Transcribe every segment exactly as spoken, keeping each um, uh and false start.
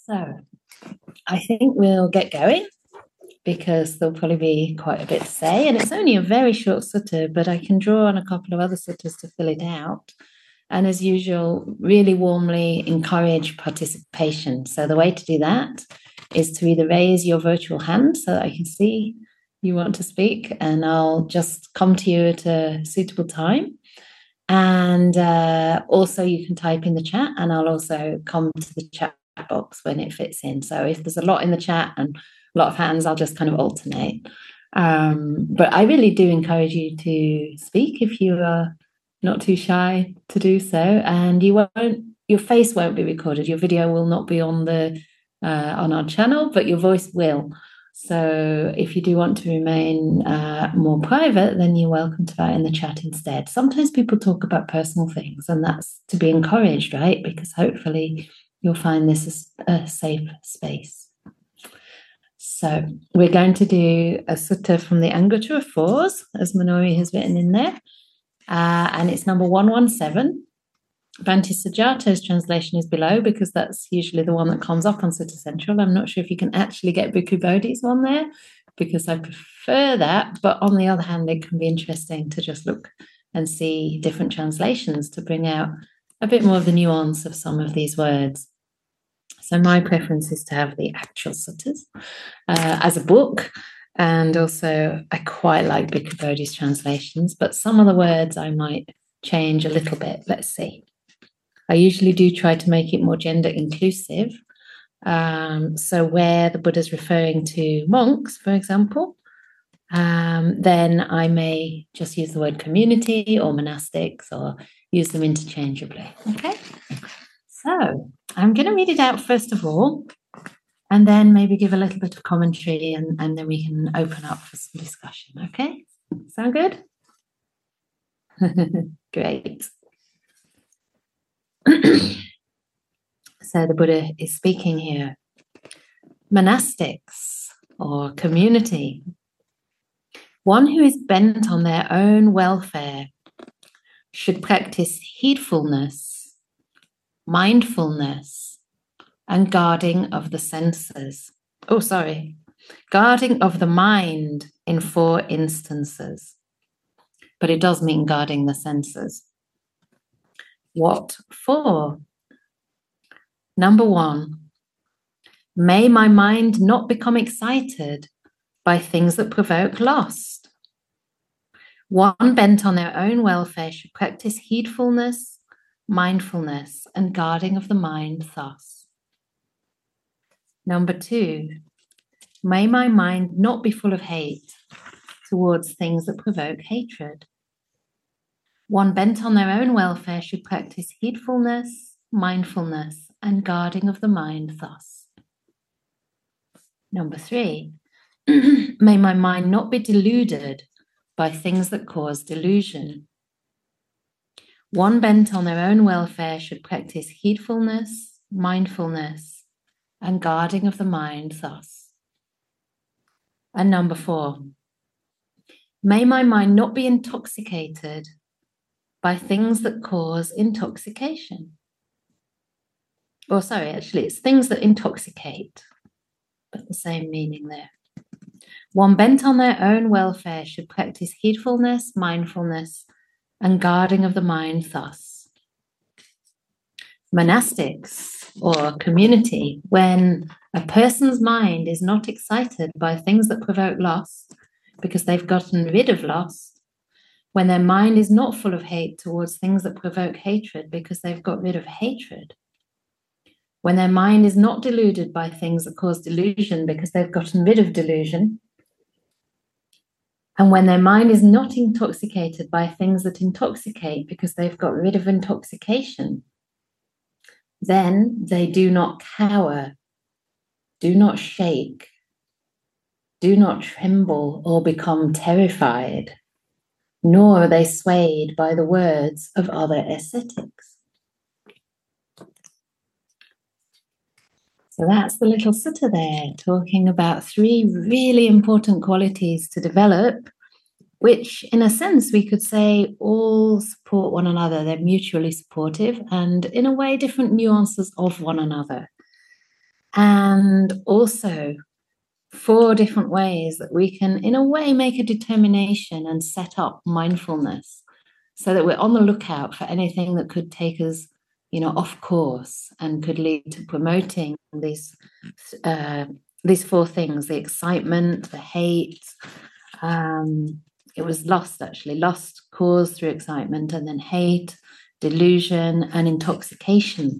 So I think we'll get going because there'll probably be quite a bit to say. And it's only a very short sutta, but I can draw on a couple of other suttas to fill it out. And as usual, really warmly encourage participation. So the way to do that is to either raise your virtual hand so that I can see you want to speak, and I'll just come to you at a suitable time. And uh, also you can type in the chat, and I'll also come to the chat box when it fits in. So if there's a lot in the chat and a lot of hands, I'll just kind of alternate. Um, but I really do encourage you to speak if you are not too shy to do so. And you won't, your face won't be recorded. Your video will not be on the uh, on our channel, but your voice will. So if you do want to remain uh, more private, then you're welcome to that in the chat instead. Sometimes people talk about personal things, and that's to be encouraged, right? Because hopefully you'll find this is a safe space. So we're going to do a sutta from the Anguttara Fours, as Manori has written in there, uh, and it's number one one seven. Bhante Sujata's translation is below because that's usually the one that comes up on Sutta Central. I'm not sure if you can actually get Bhikkhu Bodhi's one there because I prefer that, but on the other hand, it can be interesting to just look and see different translations to bring out a bit more of the nuance of some of these words. So my preference is to have the actual suttas uh, as a book, and also I quite like Bhikkhu Bodhi's translations, but some of the words I might change a little bit. Let's see. I usually do try to make it more gender inclusive. Um, so where the Buddha's referring to monks, for example, um, then I may just use the word community or monastics or use them interchangeably. Okay. So I'm going to read it out first of all, and then maybe give a little bit of commentary, and, and then we can open up for some discussion. Okay. Sound good? Great. So the Buddha is speaking here. Monastics or community, one who is bent on their own welfare, should practice heedfulness, mindfulness, and guarding of the senses. Oh, sorry. Guarding of the mind in four instances. But it does mean guarding the senses. What for? Number one, may my mind not become excited by things that provoke lust. One bent on their own welfare should practice heedfulness, mindfulness, and guarding of the mind thus. Number two, may my mind not be full of hate towards things that provoke hatred. One bent on their own welfare should practice heedfulness, mindfulness, and guarding of the mind thus. Number three, may my mind not be deluded by things that cause delusion. One bent on their own welfare should practice heedfulness, mindfulness, and guarding of the mind thus. And number four, may my mind not be intoxicated by things that cause intoxication. Or sorry, actually, it's things that intoxicate, but the same meaning there. One bent on their own welfare should practice heedfulness, mindfulness, and guarding of the mind thus. Monastics or community, when a person's mind is not excited by things that provoke lust because they've gotten rid of lust, when their mind is not full of hate towards things that provoke hatred because they've got rid of hatred, when their mind is not deluded by things that cause delusion because they've gotten rid of delusion, and when their mind is not intoxicated by things that intoxicate because they've got rid of intoxication, then they do not cower, do not shake, do not tremble or become terrified, nor are they swayed by the words of other ascetics. So that's the little sutta there, talking about three really important qualities to develop, which in a sense we could say all support one another. They're mutually supportive and in a way different nuances of one another. and also four different ways that we can, in a way, make a determination and set up mindfulness so that we're on the lookout for anything that could take us, you know, off course and could lead to promoting these uh, these four things: the excitement, the hate. Um, it was lust, actually, lust caused through excitement, and then hate, delusion, and intoxication.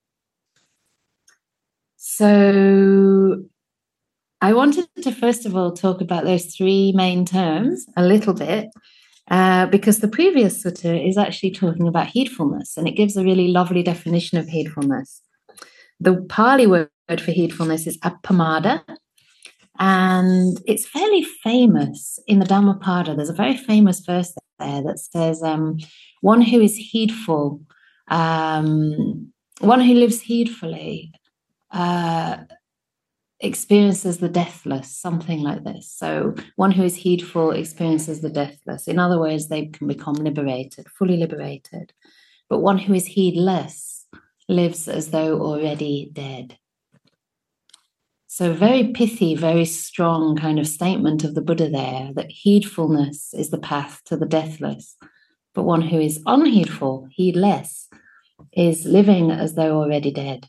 So I wanted to first of all talk about those three main terms a little bit, uh, because the previous sutta is actually talking about heedfulness, and it gives a really lovely definition of heedfulness. The Pali word for heedfulness is appamada, and it's fairly famous in the Dhammapada. There's a very famous verse there that says, um, one who is heedful, um, one who lives heedfully, uh, experiences the deathless, something like this. So one who is heedful experiences the deathless. In other words, they can become liberated, fully liberated. But one who is heedless lives as though already dead. So very pithy, very strong kind of statement of the Buddha there, that heedfulness is the path to the deathless. But one who is unheedful, heedless, is living as though already dead.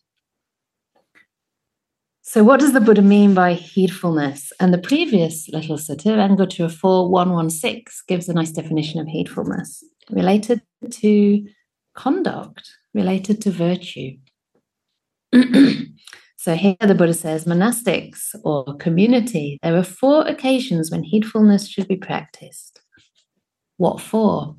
So what does the Buddha mean by heedfulness? And the previous little sutta, Anguttara four one one six, gives a nice definition of heedfulness, related to conduct, related to virtue. So here the Buddha says, monastics or community, there are four occasions when heedfulness should be practiced. What for?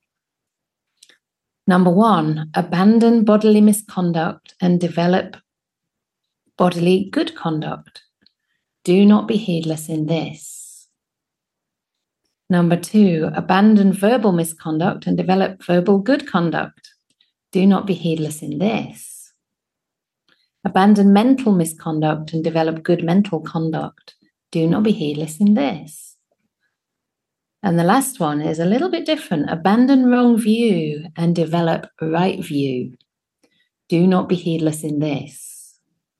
Number one, abandon bodily misconduct and develop bodily good conduct. Do not be heedless in this. Number two, abandon verbal misconduct and develop verbal good conduct. Do not be heedless in this. Abandon mental misconduct and develop good mental conduct. Do not be heedless in this. And the last one is a little bit different. Abandon wrong view and develop right view. Do not be heedless in this.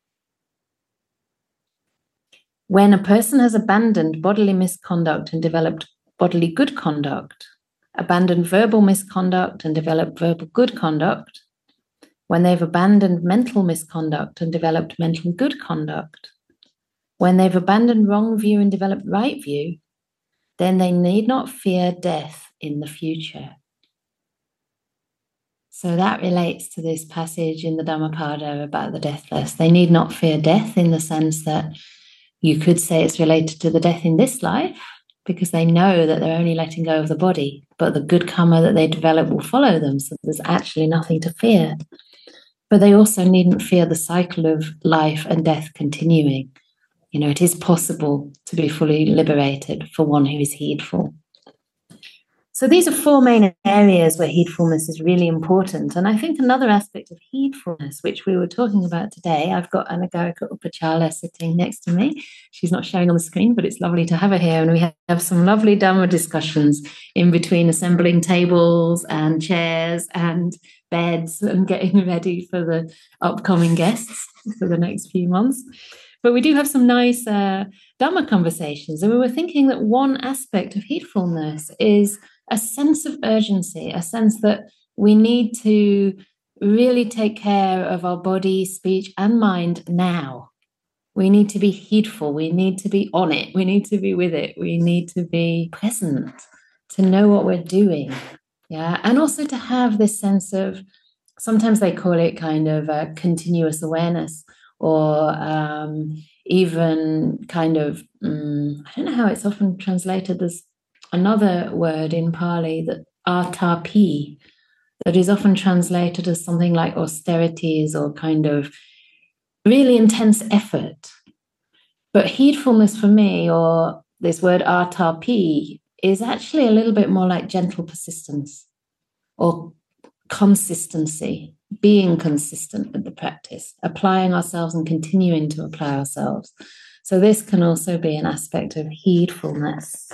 When a person has abandoned bodily misconduct and developed bodily good conduct, abandoned verbal misconduct and developed verbal good conduct, when they've abandoned mental misconduct and developed mental good conduct, when they've abandoned wrong view and developed right view, then they need not fear death in the future. So that relates to this passage in the Dhammapada about the deathless. They need not fear death in the sense that you could say it's related to the death in this life, because they know that they're only letting go of the body, but the good karma that they develop will follow them, so there's actually nothing to fear. But they also needn't fear the cycle of life and death continuing. You know, it is possible to be fully liberated for one who is heedful. So these are four main areas where heedfulness is really important. And I think another aspect of heedfulness, which we were talking about today, I've got Anagarika Upachala sitting next to me. She's not showing on the screen, but it's lovely to have her here. And we have some lovely Dhamma discussions in between assembling tables and chairs and beds and getting ready for the upcoming guests for the next few months. But we do have some nice uh, Dhamma conversations. And we were thinking that one aspect of heedfulness is a sense of urgency, a sense that we need to really take care of our body, speech, and mind now. We need to be heedful. We need to be on it. We need to be with it. We need to be present, to know what we're doing. Yeah. And also to have this sense of, sometimes they call it kind of a continuous awareness, or um, even kind of, um, I don't know how it's often translated. There's another word in Pali, that atapi, that is often translated as something like austerities or kind of really intense effort. But heedfulness for me, or this word atapi, is actually a little bit more like gentle persistence or consistency, being consistent with the practice, applying ourselves and continuing to apply ourselves. So this can also be an aspect of heedfulness.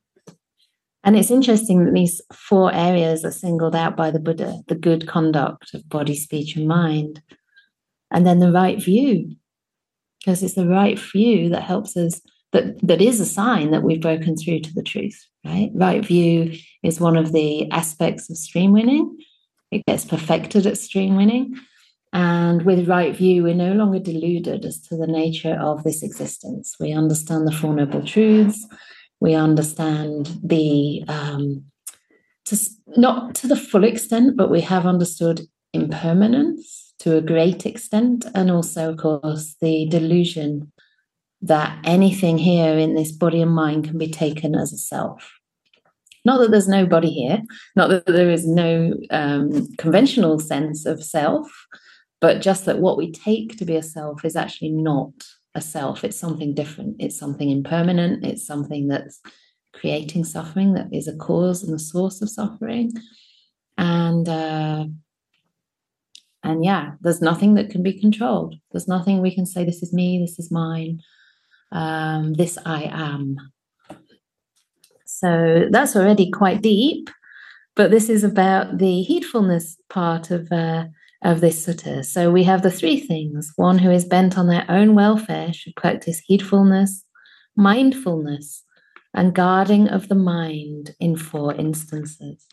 And it's interesting that these four areas are singled out by the Buddha: the good conduct of body, speech, and mind, and then the right view. because it's the right view that helps us, that, that is a sign that we've broken through to the truth, right? Right view is one of the aspects of stream winning. It gets perfected at stream winning. And with right view, we're no longer deluded as to the nature of this existence. We understand the Four Noble Truths. We understand the, um, to, not to the full extent, but we have understood impermanence to a great extent. And also, of course, the delusion that anything here in this body and mind can be taken as a self. Not that there's no body here, not that there is no um, conventional sense of self, but just that what we take to be a self is actually not a self. It's something different. It's something impermanent. It's something that's creating suffering, that is a cause and the source of suffering. And uh, and yeah, there's nothing that can be controlled. There's nothing we can say, this is me, this is mine, um, this I am. So that's already quite deep, but this is about the heedfulness part of uh, of this sutta. So we have the three things. One who is bent on their own welfare should practice heedfulness, mindfulness, and guarding of the mind in four instances.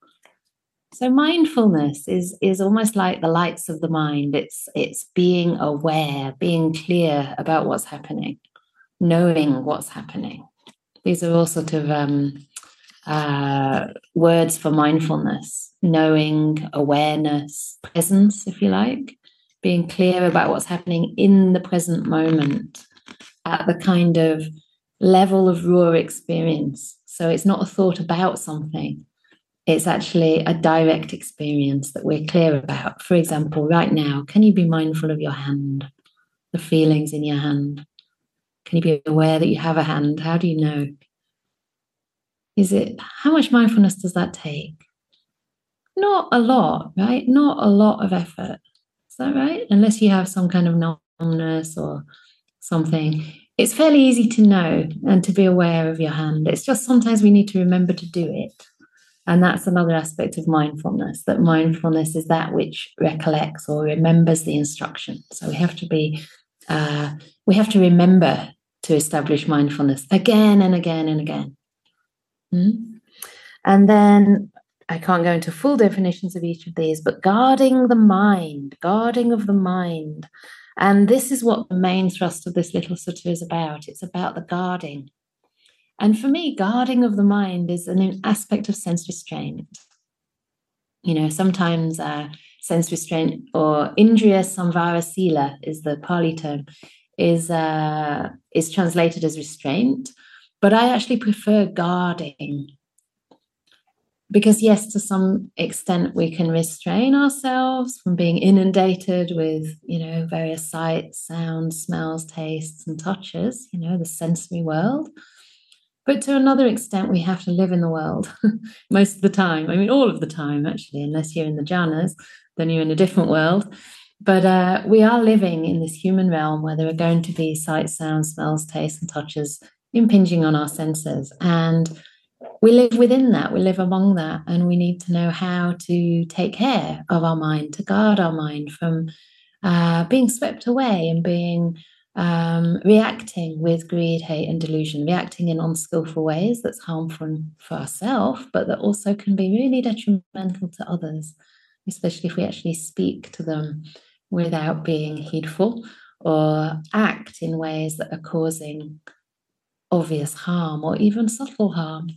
So mindfulness is, is almost like the lights of the mind. It's, it's being aware, being clear about what's happening, knowing what's happening. These are all sort of um, uh, words for mindfulness: knowing, awareness, presence, if you like, being clear about what's happening in the present moment at the kind of level of raw experience. So it's not a thought about something. It's actually a direct experience that we're clear about. For example, right now, can you be mindful of your hand, the feelings in your hand? Can you be aware that you have a hand? How do you know? Is it, how much mindfulness does that take? Not a lot, right? Not a lot of effort. Is that right? Unless you have some kind of numbness or something. It's fairly easy to know and to be aware of your hand. It's just sometimes we need to remember to do it. And that's another aspect of mindfulness, that mindfulness is that which recollects or remembers the instruction. So we have to be, uh, we have to remember to establish mindfulness again and again and again. Mm-hmm. And then I can't go into full definitions of each of these, but guarding the mind, guarding of the mind. And this is what the main thrust of this little sutta is about. It's about the guarding. And for me, guarding of the mind is an aspect of sense restraint. You know, sometimes uh, sense restraint, or indriya samvara sila is the Pali term, is, uh, is translated as restraint. But I actually prefer guarding. Because yes, to some extent, we can restrain ourselves from being inundated with, you know, various sights, sounds, smells, tastes, and touches, you know, the sensory world. But to another extent, we have to live in the world most of the time. I mean, all of the time, actually, unless you're in the jhanas, then you're in a different world. But uh, we are living in this human realm where there are going to be sights, sounds, smells, tastes, and touches impinging on our senses. And we live within that, we live among that, and we need to know how to take care of our mind, to guard our mind from uh, being swept away and being um, reacting with greed, hate, and delusion, reacting in unskillful ways that's harmful for ourselves, but that also can be really detrimental to others, especially if we actually speak to them without being heedful or act in ways that are causing obvious harm or even subtle harm.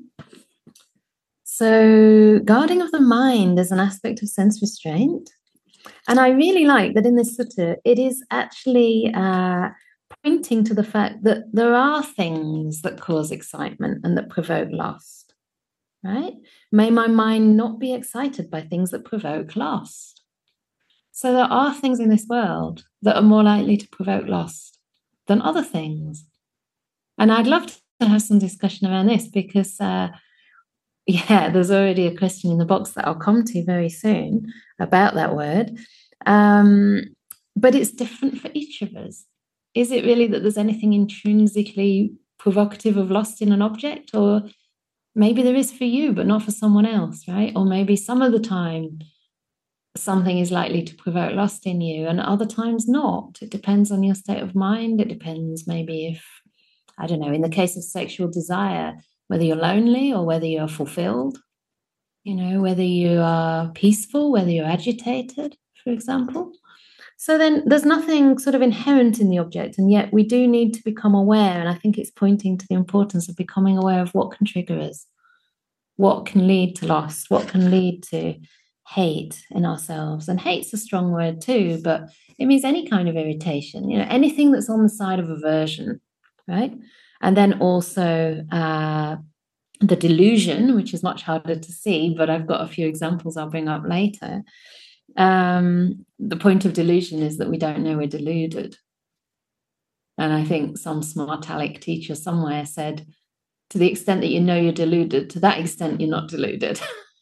So guarding of the mind is an aspect of sense restraint. And I really like that in this sutta, it is actually uh, pointing to the fact that there are things that cause excitement and that provoke lust, right? May my mind not be excited by things that provoke lust. So there are things in this world that are more likely to provoke lust than other things. And I'd love to have some discussion around this because, uh, yeah, there's already a question in the box that I'll come to very soon about that word. Um, but it's different for each of us. Is it really that there's anything intrinsically provocative of lust in an object? Or maybe there is for you, but not for someone else, right? Or maybe some of the time something is likely to provoke lust in you, and other times not. It depends on your state of mind. It depends maybe if, I don't know, in the case of sexual desire, whether you're lonely or whether you're fulfilled, you know, whether you are peaceful, whether you're agitated, for example. So then there's nothing sort of inherent in the object, and yet we do need to become aware. And I think it's pointing to the importance of becoming aware of what can trigger us, what can lead to lust, what can lead to hate in ourselves. And hate's a strong word too, but it means any kind of irritation, you know, anything that's on the side of aversion, right? And then also uh, the delusion, which is much harder to see, but I've got a few examples I'll bring up later. Um, the point of delusion is that we don't know we're deluded. And I think some smart aleck teacher somewhere said, to the extent that you know you're deluded, to that extent you're not deluded.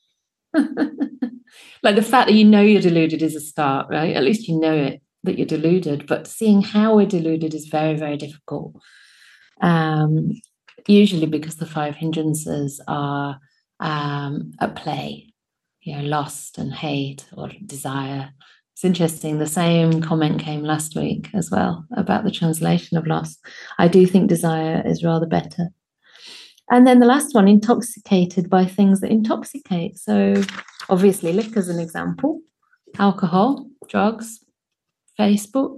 Like the fact that you know you're deluded is a start, right? At least you know it, that you're deluded. But seeing how we're deluded is very, very difficult. Um, usually because the five hindrances are um, at play, you know, lust and hate or desire. It's interesting. The same comment came last week as well about the translation of lust. I do think desire is rather better. And then the last one, intoxicated by things that intoxicate. So obviously liquor's an example, alcohol, drugs, Facebook,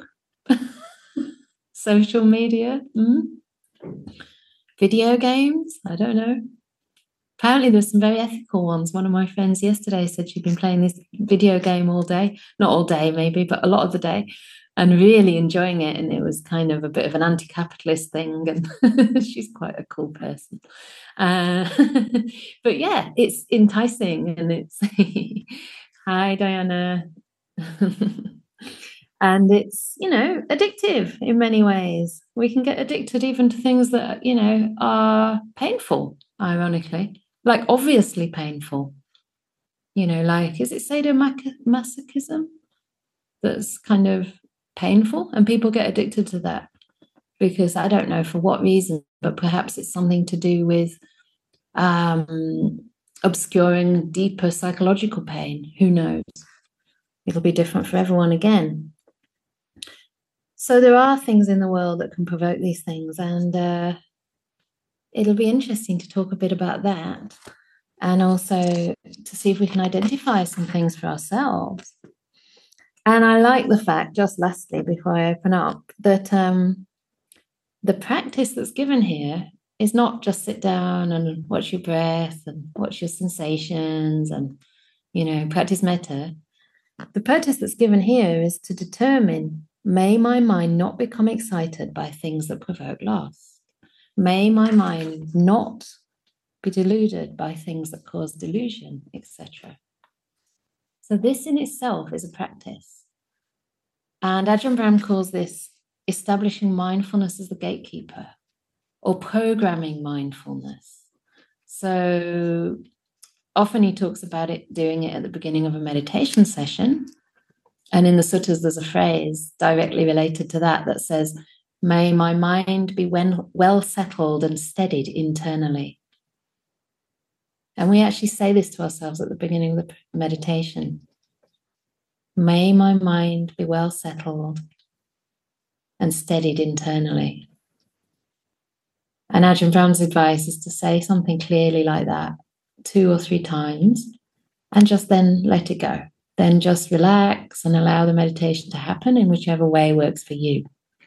social media, mm. video games, I don't know. Apparently there's some very ethical ones. One of my friends yesterday said she'd been playing this video game all day, not all day maybe, but a lot of the day, and really enjoying it. And it was kind of a bit of an anti-capitalist thing. And she's quite a cool person. Uh, but yeah, it's enticing. And it's, hi, Diana. And it's, you know, addictive in many ways. We can get addicted even to things that, you know, are painful, ironically. Like obviously painful, you know, like, is it sadomasochism that's kind of painful? And people get addicted to that because I don't know for what reason, but perhaps it's something to do with um, obscuring deeper psychological pain. Who knows? It'll be different for everyone again. So there are things in the world that can provoke these things, and uh, it'll be interesting to talk a bit about that and also to see if we can identify some things for ourselves. And I like the fact, just lastly, before I open up, that um, the practice that's given here is not just sit down and watch your breath and watch your sensations and, you know, practice metta. The practice that's given here is to determine, may my mind not become excited by things that provoke lust. May my mind not be deluded by things that cause delusion, et cetera. So this in itself is a practice. And Ajahn Brahm calls this establishing mindfulness as the gatekeeper or programming mindfulness. So often he talks about it, doing it at the beginning of a meditation session. And in the suttas, there's a phrase directly related to that that says, may my mind be well settled and steadied internally. And we actually say this to ourselves at the beginning of the meditation. May my mind be well settled and steadied internally. And Ajahn Brahm's advice is to say something clearly like that two or three times and just then let it go. Then just relax and allow the meditation to happen in whichever way works for you.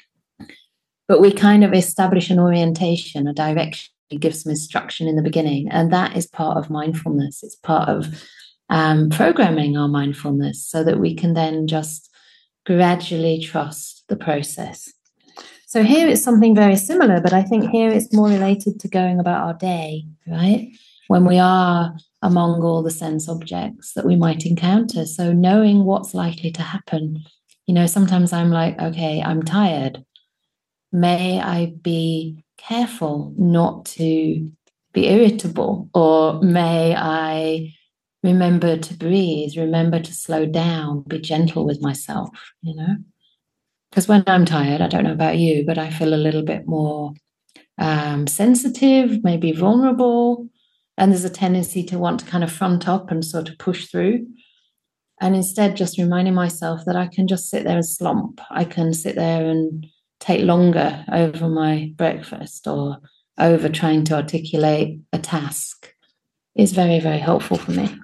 But we kind of establish an orientation, a direction, give some instruction in the beginning. And that is part of mindfulness. It's part of um, programming our mindfulness so that we can then just gradually trust the process. So here it's something very similar, but I think here it's more related to going about our day, right? When we are among all the sense objects that we might encounter. So knowing what's likely to happen. You know, sometimes I'm like, okay, I'm tired. May I be careful not to be irritable, or may I remember to breathe, remember to slow down, be gentle with myself, you know? Because when I'm tired, I don't know about you, but I feel a little bit more um, sensitive, maybe vulnerable, and there's a tendency to want to kind of front up and sort of push through. and instead just reminding myself that I can just sit there and slump. I can sit there and take longer over my breakfast or over trying to articulate a task is very, very helpful for me.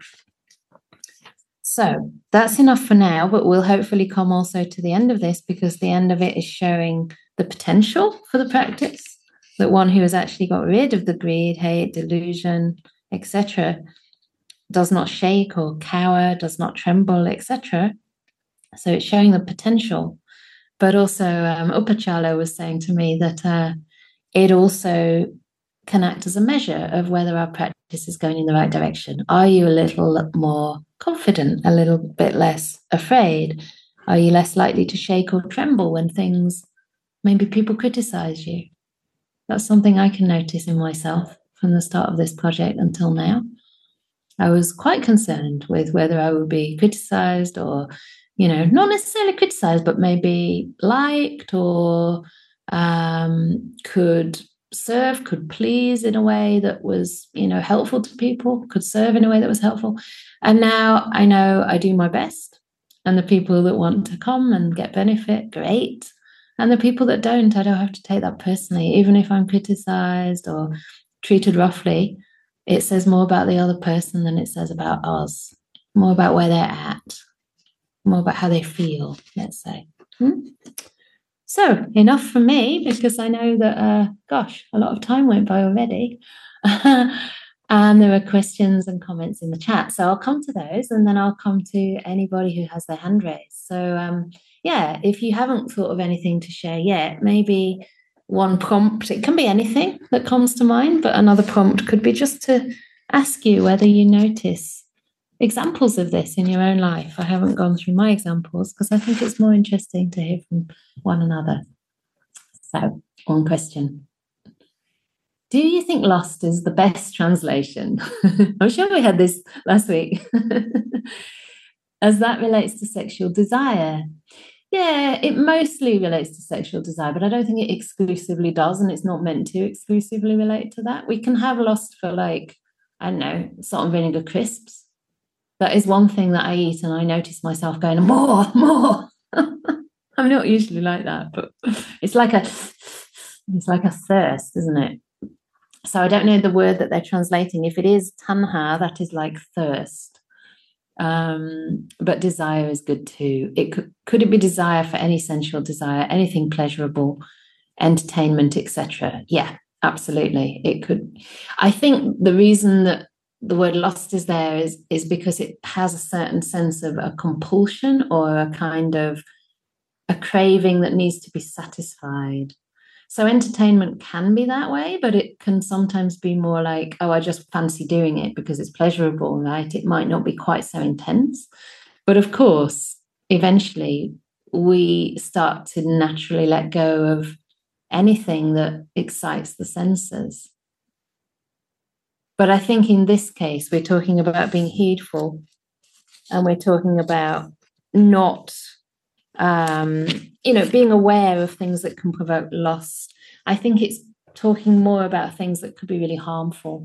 So that's enough for now, but we'll hopefully come also to the end of this, because the end of it is showing the potential for the practice, that one who has actually got rid of the greed, hate, delusion, et cetera, does not shake or cower, does not tremble, et cetera. So it's showing the potential. But also, um, Upachala was saying to me that uh, it also can act as a measure of whether our practice is going in the right direction. Are you a little more confident, a little bit less afraid? Are you less likely to shake or tremble when things, maybe people criticize you? That's something I can notice in myself from the start of this project until now. I was quite concerned with whether I would be criticized or, you know, not necessarily criticized, but maybe liked or um, could serve, could please in a way that was, you know, helpful to people, could serve in a way that was helpful. And now I know I do my best. And the people that want to come and get benefit, great. And the people that don't, I don't have to take that personally. Even if I'm criticized or treated roughly, it says more about the other person than it says about us, more about where they're at, more about how they feel, let's say. Hmm? So enough for me, because I know that, uh, gosh, a lot of time went by already. And there are questions and comments in the chat. So I'll come to those, and then I'll come to anybody who has their hand raised. So um, yeah, if you haven't thought of anything to share yet, maybe one prompt, it can be anything that comes to mind, but another prompt could be just to ask you whether you notice examples of this in your own life. I haven't gone through my examples because I think it's more interesting to hear from one another. So, one question. Do you think lost is the best translation? I'm sure we had this last week. As that relates to sexual desire. Yeah, it mostly relates to sexual desire, but I don't think it exclusively does, and it's not meant to exclusively relate to that. We can have lust for, like, I don't know, salt and vinegar crisps. That is one thing that I eat, and I notice myself going, more, more. I'm not usually like that, but it's like a, it's like a thirst, isn't it? So I don't know the word that they're translating. If it is tanha, that is like thirst. Um, but desire is good too. It could, could it be desire for any sensual desire, anything pleasurable, entertainment, et cetera? Yeah, absolutely. It could. I think the reason that the word lust is there is, is because it has a certain sense of a compulsion or a kind of a craving that needs to be satisfied. So entertainment can be that way, but it can sometimes be more like, oh, I just fancy doing it because it's pleasurable, right? It might not be quite so intense. But of course, eventually we start to naturally let go of anything that excites the senses. But I think in this case, we're talking about being heedful, and we're talking about not um, you know, being aware of things that can provoke lust. I think it's talking more about things that could be really harmful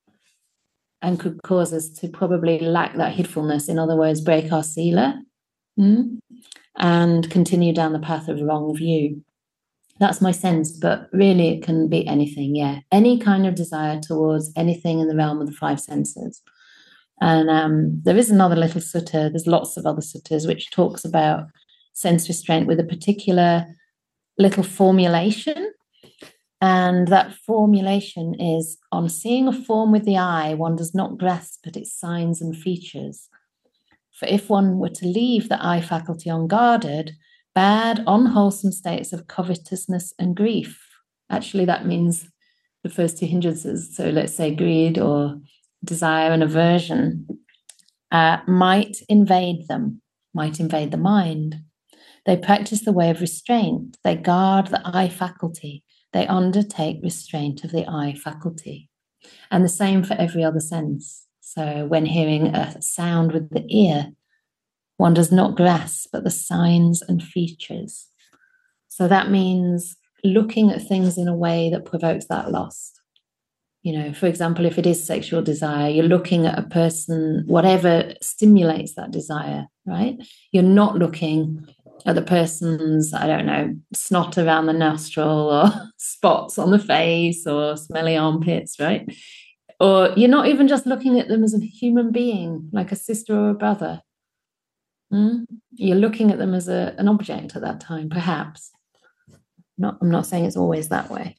and could cause us to probably lack that heedfulness. In other words, break our sila mm, and continue down the path of wrong view. That's my sense, but really it can be anything, yeah. Any kind of desire towards anything in the realm of the five senses. And um, there is another little sutta, there's lots of other suttas, which talks about sense restraint with a particular little formulation. And that formulation is, on seeing a form with the eye, one does not grasp at its signs and features. For if one were to leave the eye faculty unguarded, bad, unwholesome states of covetousness and grief, actually that means the first two hindrances, so let's say greed or desire and aversion, uh, might invade them, might invade the mind. They practice the way of restraint. They guard the eye faculty. They undertake restraint of the eye faculty. And the same for every other sense. So when hearing a sound with the ear, one does not grasp at the signs and features. So that means looking at things in a way that provokes that lust. You know, for example, if it is sexual desire, you're looking at a person, whatever stimulates that desire, right? You're not looking at the person's, I don't know, snot around the nostril or spots on the face or smelly armpits, right? Or you're not even just looking at them as a human being, like a sister or a brother. Mm? You're looking at them as a, an object at that time, perhaps. Not, I'm not saying it's always that way.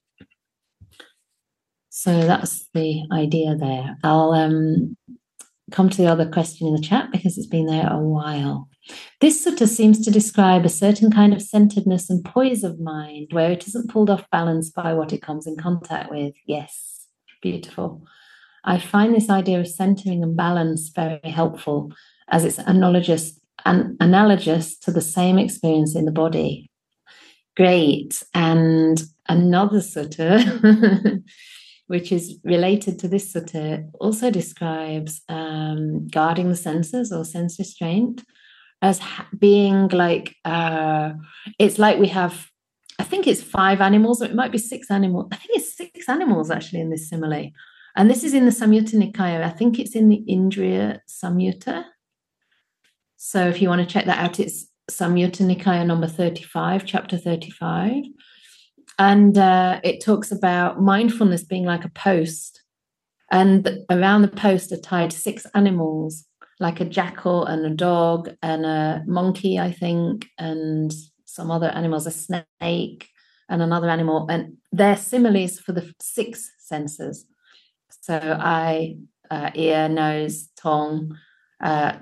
So that's the idea there. I'll um, come to the other question in the chat because it's been there a while. This sutta seems to describe a certain kind of centeredness and poise of mind where it isn't pulled off balance by what it comes in contact with. Yes, beautiful. I find this idea of centering and balance very helpful as it's analogous, an, analogous to the same experience in the body. Great. And another sutta, which is related to this sutta, also describes um, guarding the senses or sense restraint as being like, uh, it's like we have, I think it's five animals, or it might be six animals. I think it's six animals actually in this simile. And this is in the Samyutta Nikaya. I think it's in the Indriya Samyutta. So if you want to check that out, it's Samyutta Nikaya number thirty-five, chapter thirty-five. And uh, it talks about mindfulness being like a post. And around the post are tied six animals, like a jackal and a dog and a monkey, I think, and some other animals, a snake and another animal. And they're similes for the six senses. So eye, uh, ear, nose, tongue, uh,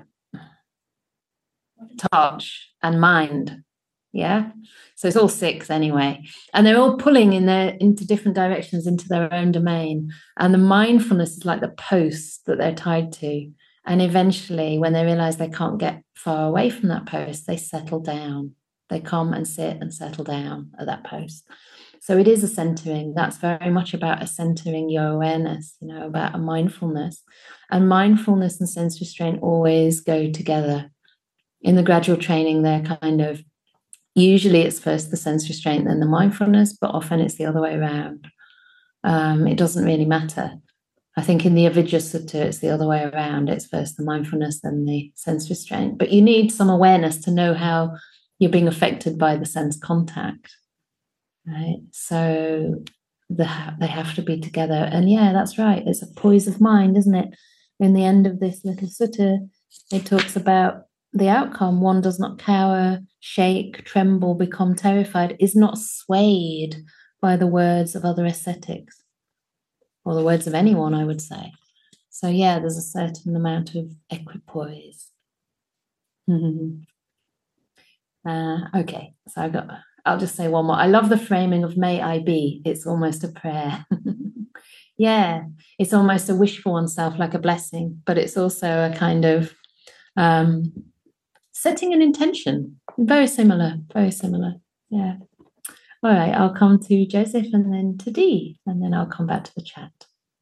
touch, and mind. Yeah. So it's all six anyway. And they're all pulling in their into different directions into their own domain. And the mindfulness is like the post that they're tied to. And eventually, when they realize they can't get far away from that post, they settle down. They come and sit and settle down at that post. So it is a centering. That's very much about a centering your awareness, you know, about a mindfulness. And mindfulness and sense restraint always go together. In the gradual training, they're kind of, usually it's first the sense restraint, then the mindfulness, but often it's the other way around. Um, it doesn't really matter. I think in the Avidya Sutta, it's the other way around. It's first the mindfulness, then the sense restraint. But you need some awareness to know how you're being affected by the sense contact. Right, so the, they have to be together. And yeah, that's right. It's a poise of mind, isn't it? In the end of this little sutta, it talks about the outcome. One does not cower, shake, tremble, become terrified, is not swayed by the words of other ascetics, or the words of anyone, I would say. So yeah, there's a certain amount of equipoise. Mm-hmm. Uh, okay, so I got. I'll just say one more. I love the framing of "May I be." It's almost a prayer. Yeah, it's almost a wish for oneself, like a blessing, but it's also a kind of um, setting an intention. Very similar. Very similar. Yeah. All right. I'll come to Joseph and then to Dee, and then I'll come back to the chat.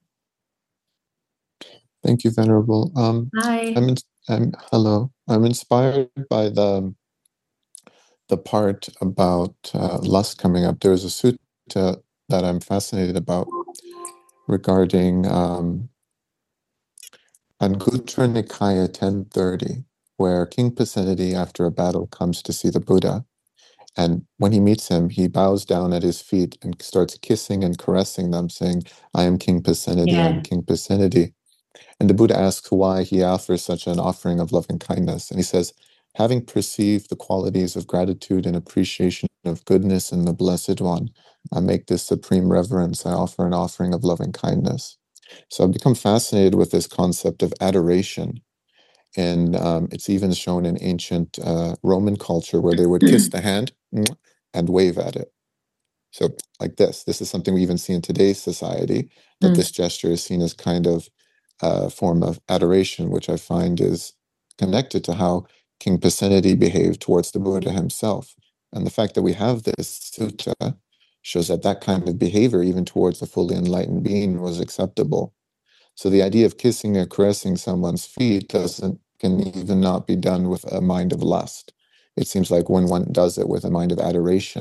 Thank you, Venerable. Um, Hi. I'm, in, I'm hello. I'm inspired by the the part about uh, lust coming up. There's a sutta that I'm fascinated about regarding um, Anguttara Nikaya ten thirty, where King Pasenadi, after a battle, comes to see the Buddha. And when he meets him, he bows down at his feet and starts kissing and caressing them, saying, I am King Pasenadi, Yeah. I am King Pasenadi. And the Buddha asks why he offers such an offering of loving kindness. And he says, having perceived the qualities of gratitude and appreciation of goodness in the Blessed One, I make this supreme reverence. I offer an offering of loving kindness. So I've become fascinated with this concept of adoration. And um, it's even shown in ancient uh, Roman culture where they would kiss the hand and wave at it. So like this, this is something we even see in today's society, that mm. this gesture is seen as kind of a form of adoration, which I find is connected to how King Pasenadi behaved towards the Buddha himself. And the fact that we have this sutta shows that that kind of behavior, even towards the fully enlightened being, was acceptable. So the idea of kissing or caressing someone's feet doesn't can even not be done with a mind of lust. It seems like when one does it with a mind of adoration,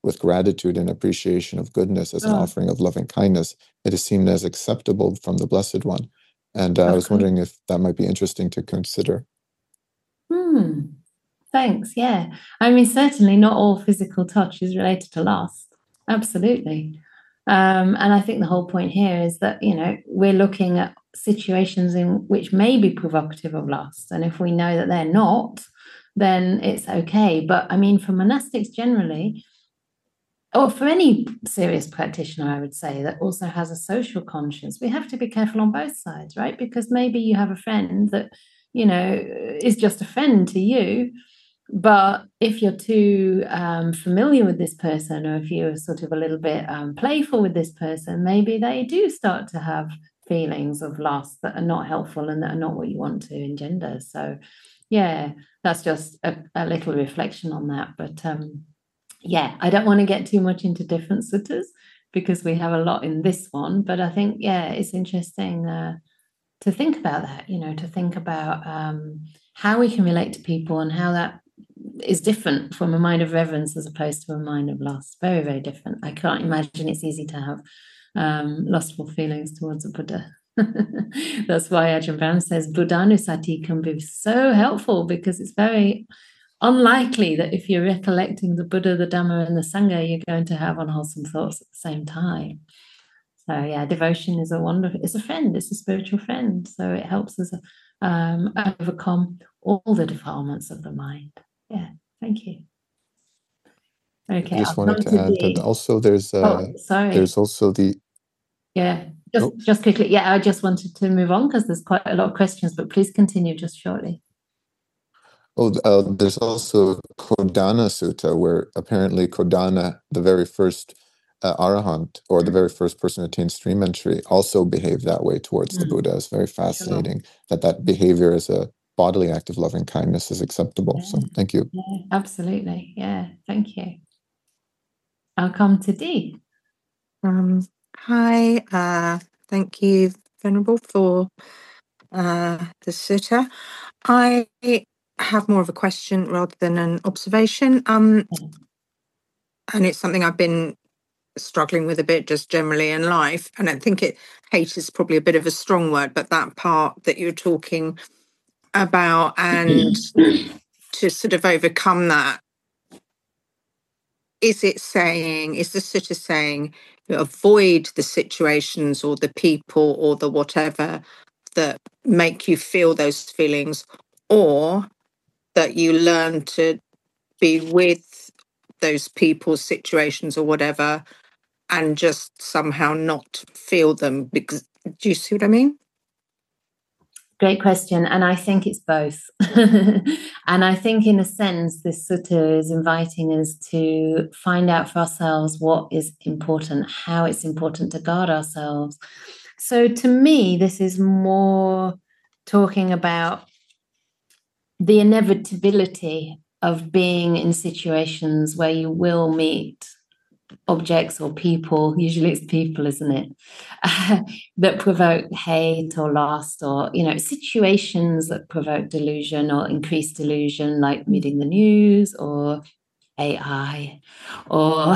with gratitude and appreciation of goodness as an Oh, offering of loving kindness, it is seen as acceptable from the Blessed One. And uh, I of was course. wondering if that might be interesting to consider. Hmm. Thanks. Yeah. I mean, certainly not all physical touch is related to lust. Absolutely. Um, and I think the whole point here is that, you know, we're looking at situations in which may be provocative of lust. And if we know that they're not, then it's okay. But I mean, for monastics generally, or for any serious practitioner, I would say, that also has a social conscience, we have to be careful on both sides, right? Because maybe you have a friend that, you know, is just a friend to you. But if you're too um, familiar with this person, or if you're sort of a little bit um, playful with this person, maybe they do start to have feelings of lust that are not helpful and that are not what you want to engender. So, yeah, that's just a, a little reflection on that. But um, yeah, I don't want to get too much into different suttas because we have a lot in this one. But I think, yeah, it's interesting uh, to think about that, you know, to think about um, how we can relate to people and how that is different from a mind of reverence as opposed to a mind of lust. Very, very different. I can't imagine it's easy to have um, lustful feelings towards a Buddha. That's why Ajahn Brahm says Buddhanusati can be so helpful, because it's very unlikely that if you're recollecting the Buddha, the Dhamma, and the Sangha, you're going to have unwholesome thoughts at the same time. So yeah, devotion is a wonderful, it's a friend, it's a spiritual friend. So it helps us um, overcome all the defilements of the mind. Yeah, thank you. Okay, I just I'll wanted come to to add that the, also there's uh, oh, sorry. there's also the Yeah, just, oh, just quickly. Yeah, I just wanted to move on because there's quite a lot of questions, but please continue just shortly. oh uh, there's also Kodana Sutta, where apparently Kodana, the very first uh, Arahant, or the very first person who attained stream entry, also behaved that way towards the Mm, Buddha. It's very sure. fascinating that that behavior as a bodily act of loving kindness is acceptable. Yeah, So thank you. yeah, absolutely. Yeah, thank you. I'll come to Dee. Um, hi, uh, thank you, Venerable, for uh, the sutta. I have more of a question rather than an observation, um, and it's something I've been struggling with a bit just generally in life, and I think it hate is probably a bit of a strong word, but that part that you're talking about and to sort of overcome that, is it saying, is the sutta saying, you avoid the situations or the people or the whatever that make you feel those feelings, or that you learn to be with those people, situations or whatever, and just somehow not feel them? Because, do you see what I mean? Great question. And I think it's both. And I think, in a sense, this sutta is inviting us to find out for ourselves what is important, how it's important to guard ourselves. So, to me, this is more talking about the inevitability of being in situations where you will meet objects or people, usually it's people, isn't it, uh, that provoke hate or lust, or, you know, situations that provoke delusion or increased delusion, like reading the news or A I, or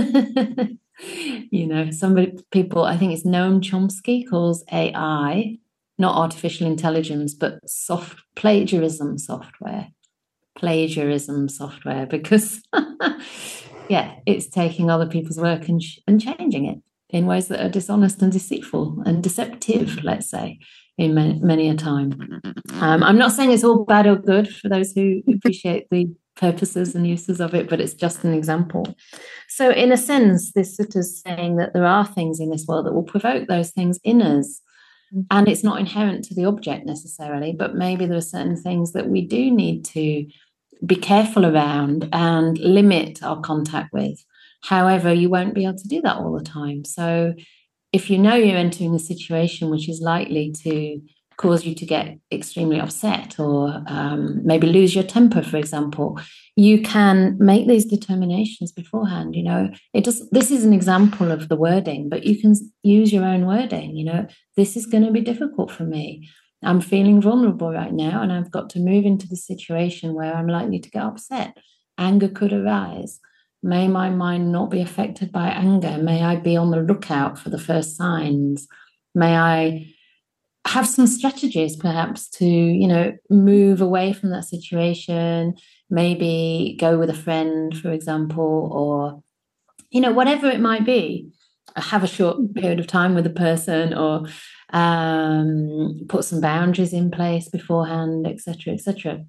you know, somebody, people, I think it's Noam Chomsky calls A I not artificial intelligence, but soft plagiarism software. Plagiarism software, because yeah, it's taking other people's work and, sh- and changing it in ways that are dishonest and deceitful and deceptive, let's say, in many, many a time. Um, I'm not saying it's all bad or good for those who appreciate the purposes and uses of it, but it's just an example. So, in a sense, this sutta is saying that there are things in this world that will provoke those things in us. And it's not inherent to the object necessarily, but maybe there are certain things that we do need to be careful around and limit our contact with. However, you won't be able to do that all the time. So if you know you're entering a situation which is likely to cause you to get extremely upset, or um, maybe lose your temper, for example, you can make these determinations beforehand. You know, it does, this is an example of the wording, but you can use your own wording. You know, this is going to be difficult for me. I'm feeling vulnerable right now, and I've got to move into the situation where I'm likely to get upset. Anger could arise. May my mind not be affected by anger. May I be on the lookout for the first signs. May I have some strategies perhaps to, you know, move away from that situation, maybe go with a friend, for example, or, you know, whatever it might be. Have a short period of time with a person, or um, put some boundaries in place beforehand, et cetera, et cetera.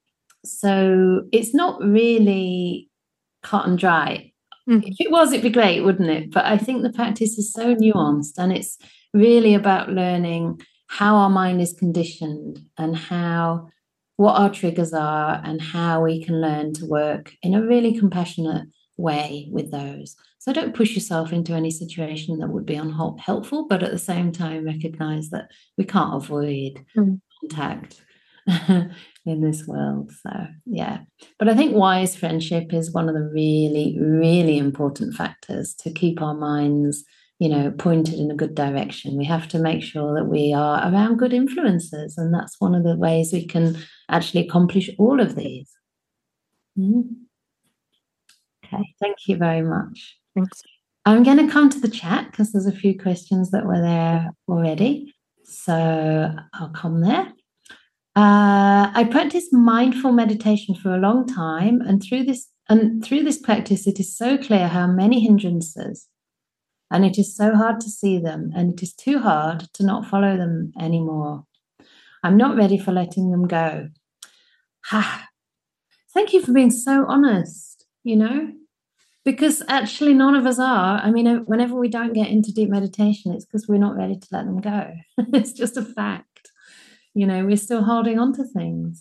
So it's not really cut and dry. Mm. If it was, it'd be great, wouldn't it? But I think the practice is so nuanced, and it's really about learning how our mind is conditioned and how what our triggers are and how we can learn to work in a really compassionate way with those. So don't push yourself into any situation that would be unhelpful, but at the same time recognize that we can't avoid mm. contact in this world. So yeah, but I think wise friendship is one of the really, really important factors to keep our minds, you know, pointed in a good direction. We have to make sure that we are around good influences, and that's one of the ways we can actually accomplish all of these. Mm. Okay, thank you very much. Thanks. I'm going to come to the chat because there's a few questions that were there already, so I'll come there. Uh, I practiced mindful meditation for a long time, and through this and through this practice, it is so clear how many hindrances, and it is so hard to see them, and it is too hard to not follow them anymore. I'm not ready for letting them go. Ha! Thank you for being so honest, you know, because actually none of us are. I mean, whenever we don't get into deep meditation, it's because we're not ready to let them go. It's just a fact. You know, we're still holding on to things.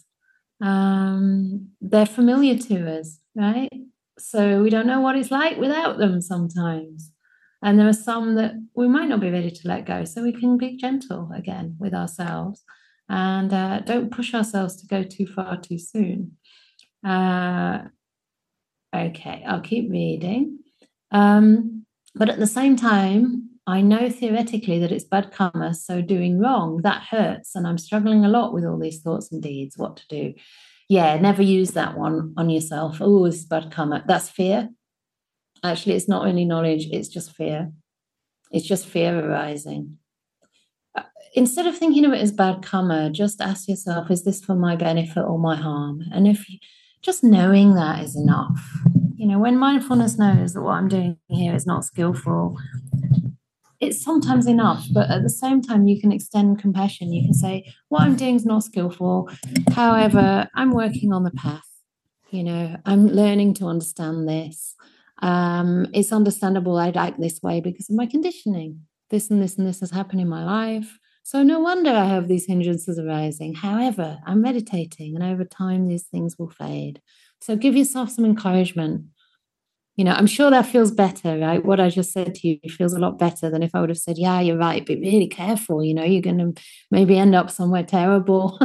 Um, they're familiar to us, right? So we don't know what it's like without them sometimes. And there are some that we might not be ready to let go. So we can be gentle again with ourselves, and uh, don't push ourselves to go too far too soon. Uh, okay, I'll keep reading. Um, but at the same time, I know theoretically that it's bad karma, so doing wrong, that hurts. And I'm struggling a lot with all these thoughts and deeds, what to do. Yeah, never use that one on yourself. Oh, it's bad karma. That's fear. Actually, it's not really knowledge, it's just fear. It's just fear arising. Instead of thinking of it as bad karma, just ask yourself, is this for my benefit or my harm? And if you, just knowing that is enough. You know, when mindfulness knows that what I'm doing here is not skillful, it's sometimes enough, but at the same time, you can extend compassion. You can say, what I'm doing is not skillful. However, I'm working on the path. You know, I'm learning to understand this. Um, it's understandable I act this way because of my conditioning. This and this and this has happened in my life. So no wonder I have these hindrances arising. However, I'm meditating, and over time, these things will fade. So give yourself some encouragement. You know, I'm sure that feels better, right? What I just said to you feels a lot better than if I would have said, yeah, you're right, be really careful. You know, you're going to maybe end up somewhere terrible.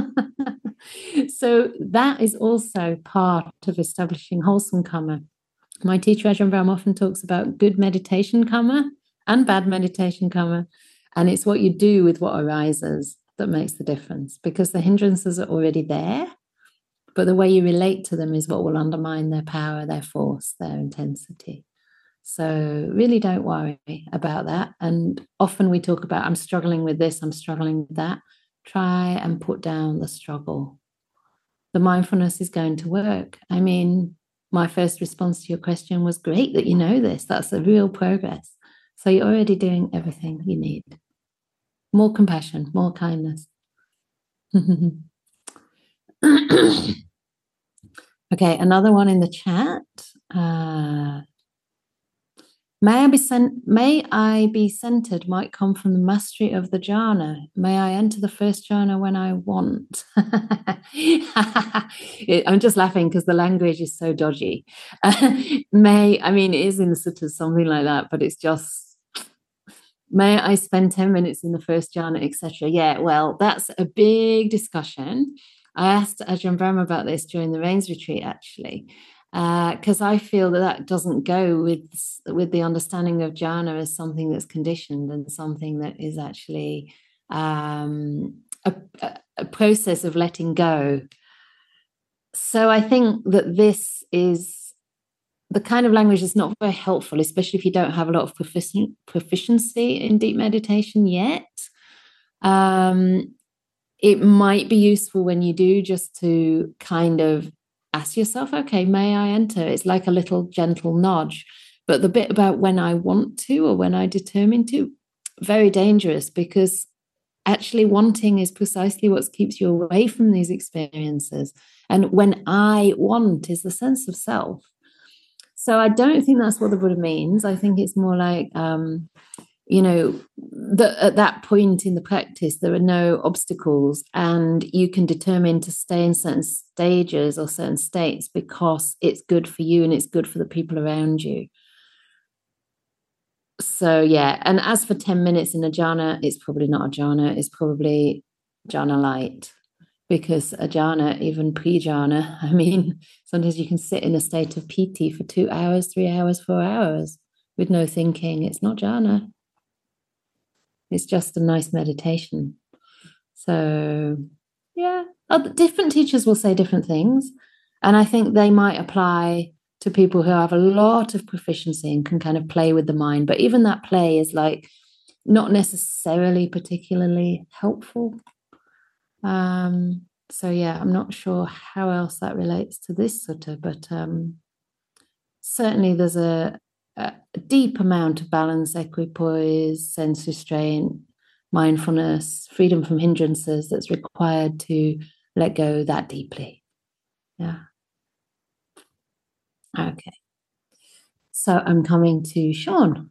So that is also part of establishing wholesome karma. My teacher, Ajahn Brahm, often talks about good meditation karma and bad meditation karma. And it's what you do with what arises that makes the difference, because the hindrances are already there. But the way you relate to them is what will undermine their power, their force, their intensity. So really don't worry about that. And often we talk about, I'm struggling with this, I'm struggling with that. Try and put down the struggle. The mindfulness is going to work. I mean, my first response to your question was great that you know this. That's a real progress. So you're already doing everything you need. More compassion, more kindness. Okay, another one in the chat. Uh, may I be sent? May I be centered? Might come from the mastery of the jhana. May I enter the first jhana when I want? I'm just laughing because the language is so dodgy. May, I mean, it is in the suttas something like that, but it's just. May I spend ten minutes in the first jhana, et cetera. Yeah, well, that's a big discussion. I asked Ajahn Brahm about this during the Rains retreat, actually, because uh, I feel that that doesn't go with, with the understanding of jhana as something that's conditioned and something that is actually um, a, a process of letting go. So I think that this is the kind of language that's not very helpful, especially if you don't have a lot of proficien- proficiency in deep meditation yet. Um, it might be useful when you do, just to kind of ask yourself, okay, may I enter? It's like a little gentle nudge. But the bit about when I want to or when I determine to, very dangerous, because actually wanting is precisely what keeps you away from these experiences. And when I want is the sense of self. So I don't think that's what the Buddha means. I think it's more like, um, you know, that at that point in the practice, there are no obstacles, and you can determine to stay in certain stages or certain states because it's good for you and it's good for the people around you. So, yeah. And as for ten minutes in a jhana, it's probably not a jhana. It's probably jhana light, because a jhana, even pre-jhana, I mean, sometimes you can sit in a state of piti for two hours, three hours, four hours with no thinking. It's not jhana. It's just a nice meditation. So, yeah, other, different teachers will say different things. And I think they might apply to people who have a lot of proficiency and can kind of play with the mind. But even that play is like not necessarily particularly helpful. Um, so, yeah, I'm not sure how else that relates to this sutta, but um, certainly there's a, a deep amount of balance, equipoise, sense restraint, mindfulness, freedom from hindrances that's required to let go that deeply. Yeah. Okay. So I'm coming to Sean.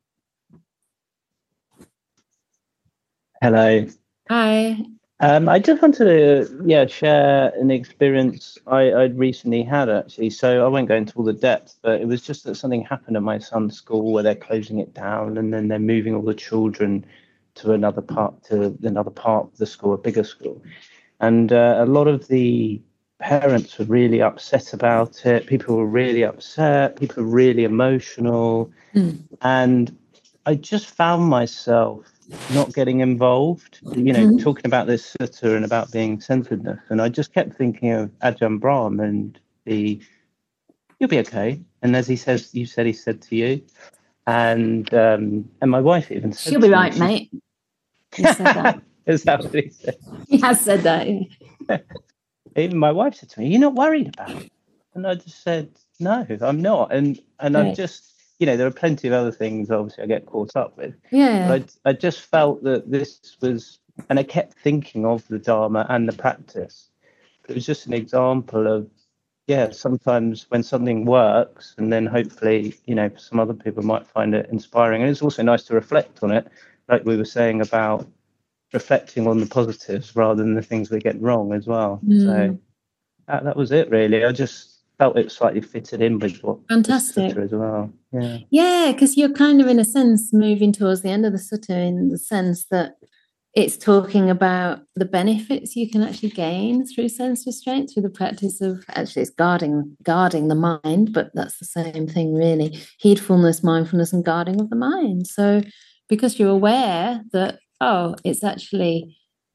Hello. Hi. Um, I just wanted to, yeah, share an experience I, I'd recently had, actually. So I won't go into all the depth, but it was just that something happened at my son's school where they're closing it down, and then they're moving all the children to another part, to another part of the school, a bigger school. And uh, a lot of the parents were really upset about it. People were really upset. People were really emotional. Mm. And I just found myself not getting involved, you know, Mhm. talking about this sutta and about being centeredness. And I just kept thinking of Ajahn Brahm and the, you'll be okay. And as he says, you said he said to you. And um, and my wife even said She'll be to me, right, she- mate. He said that. Is that what he said? He has said that. Yeah. Even my wife said to me, "You're not worried about it," and I just said, "No, I'm not." And and I've Right. just, you know, there are plenty of other things. Obviously, I get caught up with, Yeah. but I I just felt that this was, and I kept thinking of the Dharma and the practice. It was just an example of, yeah, sometimes when something works, and then hopefully, you know, some other people might find it inspiring, and it's also nice to reflect on it, like we were saying about reflecting on the positives rather than the things we get wrong as well. Mm. So that, that was it, really. I just felt it slightly fitted in with what the Fantastic. sutta as well. Yeah. Yeah, because you're kind of, in a sense, moving towards the end of the sutta, in the sense that it's talking about the benefits you can actually gain through sense restraint, through the practice of, actually it's guarding guarding the mind, but that's the same thing really. Heedfulness, mindfulness, and guarding of the mind. So because you're aware that, oh, it's actually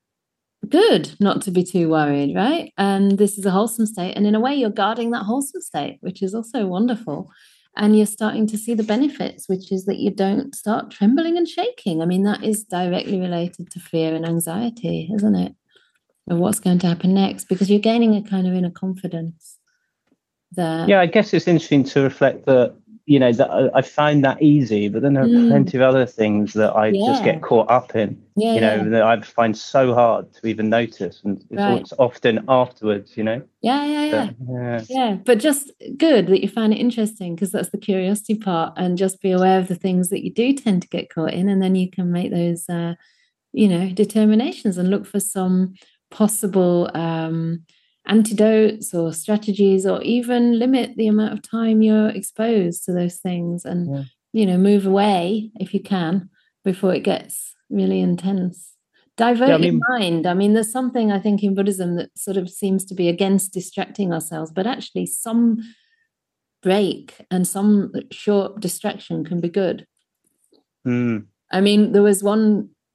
good not to be too worried, right? And this is a wholesome state. And in a way, you're guarding that wholesome state, which is also wonderful. And you're starting to see the benefits, which is that you don't start trembling and shaking. I mean, that is directly related to fear and anxiety, isn't it? Of what's going to happen next, because you're gaining a kind of inner confidence that. Yeah, I guess it's interesting to reflect that, you know, that I, I find that easy, but then there are Mm. plenty of other things that I Yeah. just get caught up in, Yeah, you know, yeah. that I find so hard to even notice. And it's, Right. it's often afterwards, you know. Yeah, yeah, yeah. But, yeah. Yeah, but just good that you find it interesting, because that's the curiosity part, and just be aware of the things that you do tend to get caught in, and then you can make those, uh, you know, determinations and look for some possible um, antidotes or strategies, or even limit the amount of time you're exposed to those things, and, Yeah. you know, move away if you can before it gets really intense. Divert Yeah, I your mean- mind. I mean, there's something, I think, in Buddhism that sort of seems to be against distracting ourselves, but actually some break and some short distraction can be good. Mm. I mean, there was one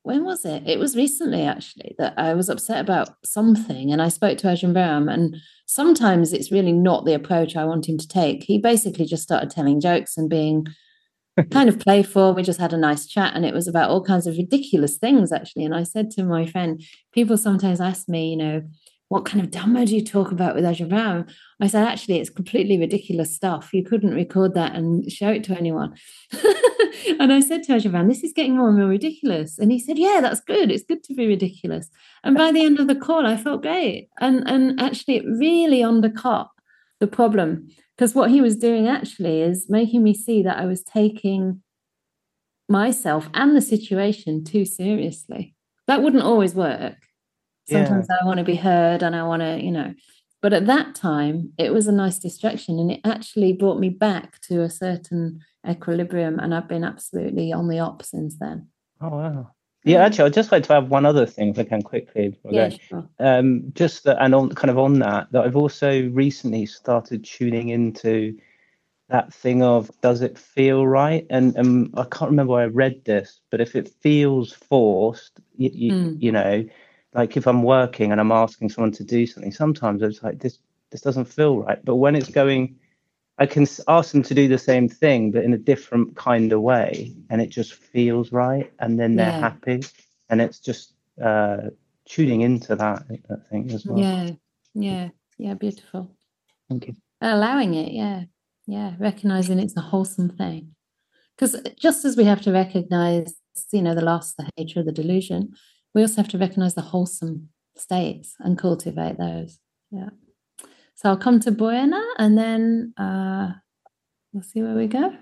when was it? It was recently, actually, that I was upset about something, and I spoke to Ajahn Brahm, and sometimes it's really not the approach I want him to take. He basically just started telling jokes and being kind of playful. We just had a nice chat, and it was about all kinds of ridiculous things, actually. And I said to my friend, people sometimes ask me, you know, what kind of Dhamma do you talk about with Ajahn Brahm? I said, actually, it's completely ridiculous stuff. You couldn't record that and show it to anyone. And I said to Ajahn Brahm, this is getting more and more ridiculous. And he said, yeah, that's good. It's good to be ridiculous. And by the end of the call, I felt great. And, and actually, it really undercut the problem. Because what he was doing actually is making me see that I was taking myself and the situation too seriously. That wouldn't always work. Sometimes yeah. I want to be heard and I want to, you know, but at that time, it was a nice distraction, and it actually brought me back to a certain equilibrium, and I've been absolutely on the op since then. Oh, wow. Yeah, actually, I'd just like to add one other thing, if I can, quickly. Yeah, sure. Um, just that, and on kind of on that, that I've also recently started tuning into that thing of, does it feel right? And um, I can't remember where I read this, but if it feels forced, you, you, mm. you know, like if I'm working and I'm asking someone to do something, sometimes it's like, this this doesn't feel right. But when it's going, I can ask them to do the same thing, but in a different kind of way, and it just feels right, and then they're yeah. happy, and it's just uh, tuning into that, I think, as well. Yeah, yeah, yeah, beautiful. Thank you. Allowing it, yeah, yeah, recognizing it's a wholesome thing. Because just as we have to recognize, you know, the loss, the hatred, the delusion, we also have to recognize the wholesome states and cultivate those. Yeah. So I'll come to Buena, and then uh, we'll see where we go.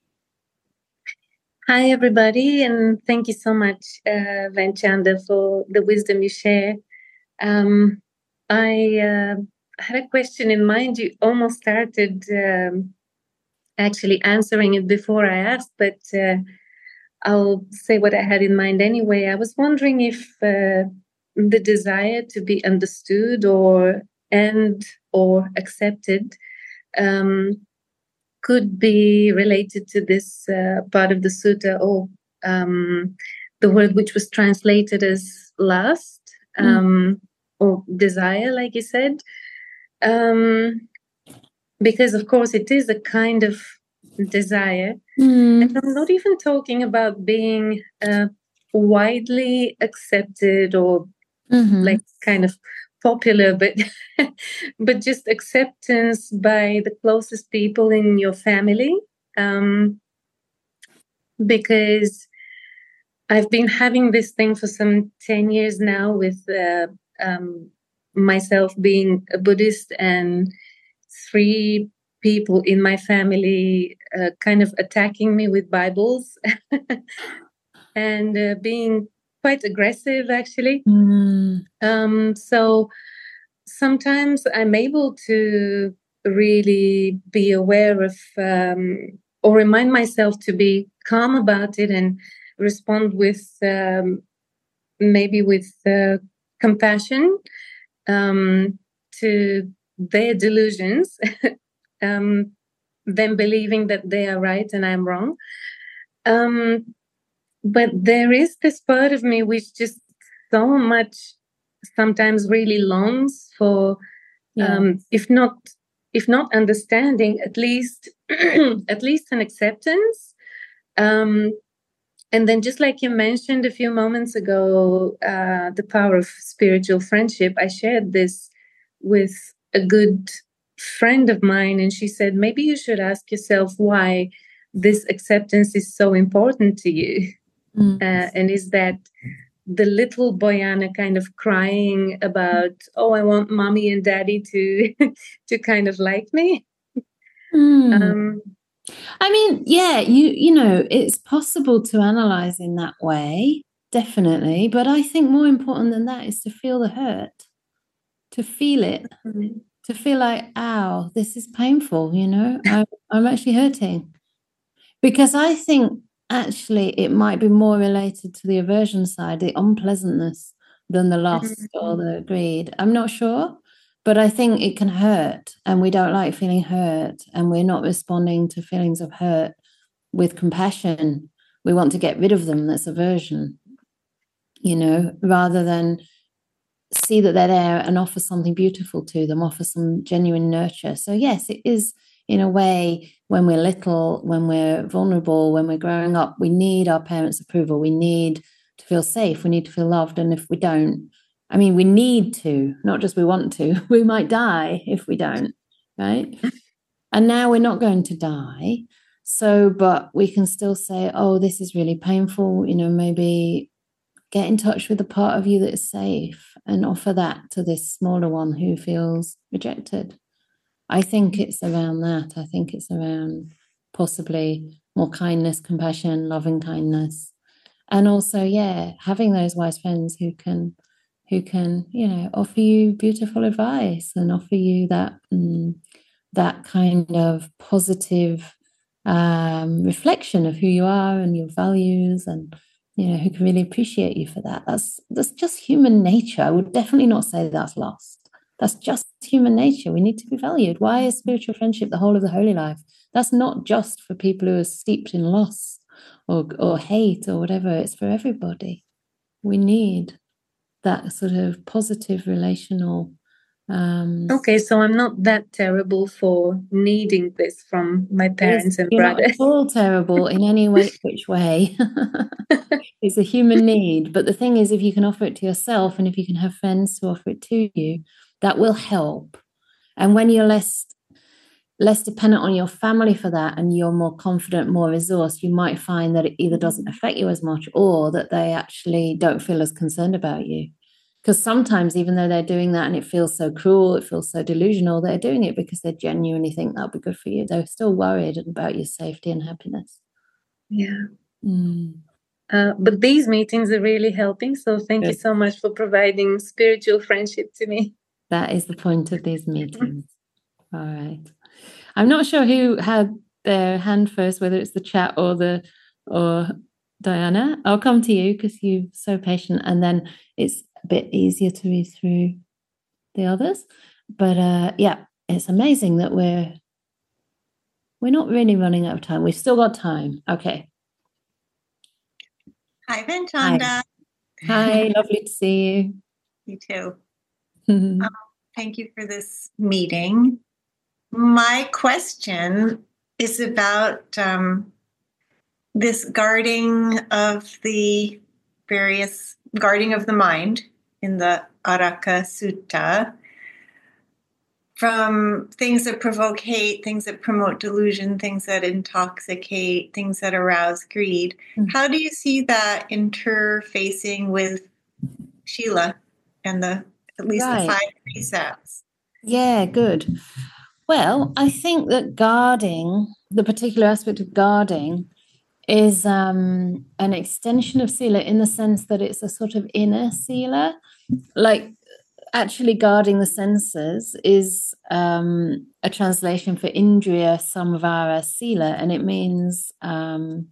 Hi, everybody, and thank you so much, uh, Vanchanda, for the wisdom you share. Um, I uh, had a question in mind. You almost started um, actually answering it before I asked, but uh, I'll say what I had in mind anyway. I was wondering if uh, the desire to be understood or and or accepted um, could be related to this uh, part of the sutta, or um, the word which was translated as lust um, mm. or desire, like you said. Um, because, of course, it is a kind of desire. Mm. And I'm not even talking about being uh, widely accepted or mm-hmm. like kind of popular, but but just acceptance by the closest people in your family. Um, because I've been having this thing for some ten years now, with uh, um, myself being a Buddhist and three people in my family uh, kind of attacking me with Bibles and uh, being quite aggressive, actually. Mm. Um, so sometimes I'm able to really be aware of um, or remind myself to be calm about it and respond with um, maybe with uh, compassion um, to their delusions, um, them believing that they are right and I'm wrong. Um, but there is this part of me which just so much sometimes really longs for, yeah. um, if not if not understanding, at least at least an acceptance. Um, and then, just like you mentioned a few moments ago, uh, the power of spiritual friendship. I shared this with a good friend of mine, and she said, maybe you should ask yourself why this acceptance is so important to you. Mm. Uh, and is that the little Boyana kind of crying about, oh, I want mommy and daddy to to kind of like me? Mm. Um, I mean, yeah, you you know, it's possible to analyze in that way, definitely. But I think more important than that is to feel the hurt, to feel it, mm-hmm. to feel like, ow, this is painful, you know, I, I'm actually hurting. Because I think actually it might be more related to the aversion side, the unpleasantness, than the lust mm-hmm. or the greed. I'm not sure. But I think it can hurt, and we don't like feeling hurt, and we're not responding to feelings of hurt with compassion. We want to get rid of them. That's aversion. you know, rather than see that they're there and offer something beautiful to them, offer some genuine nurture. So yes, it is in a way, when we're little, when we're vulnerable, when we're growing up, we need our parents' approval. We need to feel safe. We need to feel loved. And if we don't, I mean, we need to, not just we want to, we might die if we don't, right? And now we're not going to die. So, but we can still say, oh, this is really painful. You know, maybe get in touch with the part of you that is safe and offer that to this smaller one who feels rejected. I think it's around that. I think it's around possibly more kindness, compassion, loving kindness. And also, yeah, having those wise friends who can, who can, you know, offer you beautiful advice and offer you that, um, that kind of positive um, reflection of who you are and your values, and, you know, who can really appreciate you for that. That's, that's just human nature. I would definitely not say that's lost. That's just human nature. We need to be valued. Why is spiritual friendship the whole of the holy life? That's not just for people who are steeped in loss or, or hate or whatever. It's for everybody. We need that sort of positive relational. Um, okay, so I'm not that terrible for needing this from my parents and you're brothers. not at all terrible in any way, which way. It's a human need. But the thing is, if you can offer it to yourself and if you can have friends to offer it to you, that will help. And when you're less less dependent on your family for that and you're more confident, more resourced, you might find that it either doesn't affect you as much or that they actually don't feel as concerned about you. Because sometimes, even though they're doing that and it feels so cruel, it feels so delusional, they're doing it because they genuinely think that'll be good for you. They're still worried about your safety and happiness. Yeah. Mm. Uh, but these meetings are really helping. So thank Good. you so much for providing spiritual friendship to me. That is the point of these meetings. All right. I'm not sure who had their hand first, whether it's the chat or the or Diana. I'll come to you because you're so patient, and then it's a bit easier to read through the others. But uh, yeah, it's amazing that we're we're not really running out of time. We've still got time. Okay. Hi, Venchanda. Hi, Hi. Lovely to see you. You too. um, thank you for this meeting. My question is about um, this guarding of the various, guarding of the mind in the Araka Sutta, from things that provoke hate, things that promote delusion, things that intoxicate, things that arouse greed. Mm-hmm. How do you see that interfacing with Shila and the at least right. the five precepts? Yeah, good. Well, I think that guarding, the particular aspect of guarding, is um, an extension of Sila in the sense that it's a sort of inner Sila. Like actually guarding the senses is um, a translation for Indriya Samvara Sila, and it means um,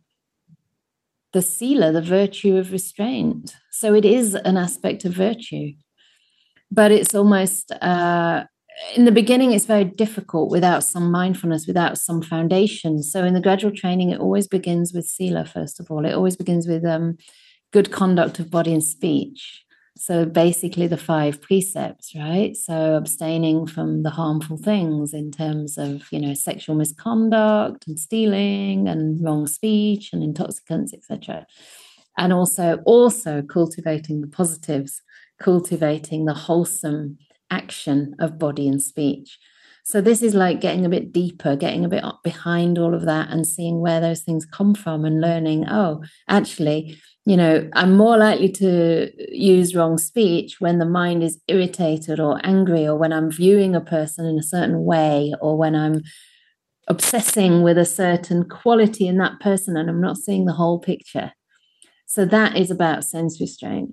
the Sila, the virtue of restraint. So it is an aspect of virtue, but it's almost... Uh, in the beginning, it's very difficult without some mindfulness, without some foundation. So in the gradual training, it always begins with Sila, first of all. It always begins with um, good conduct of body and speech. So basically the five precepts, right? So abstaining from the harmful things in terms of, you know, sexual misconduct and stealing and wrong speech and intoxicants, et cetera. And also, also cultivating the positives, cultivating the wholesome action of body and speech. So this is like getting a bit deeper, getting a bit up behind all of that and seeing where those things come from and learning, oh, actually, you know, I'm more likely to use wrong speech when the mind is irritated or angry, or when I'm viewing a person in a certain way, or when I'm obsessing with a certain quality in that person and I'm not seeing the whole picture. So that is about sense restraint.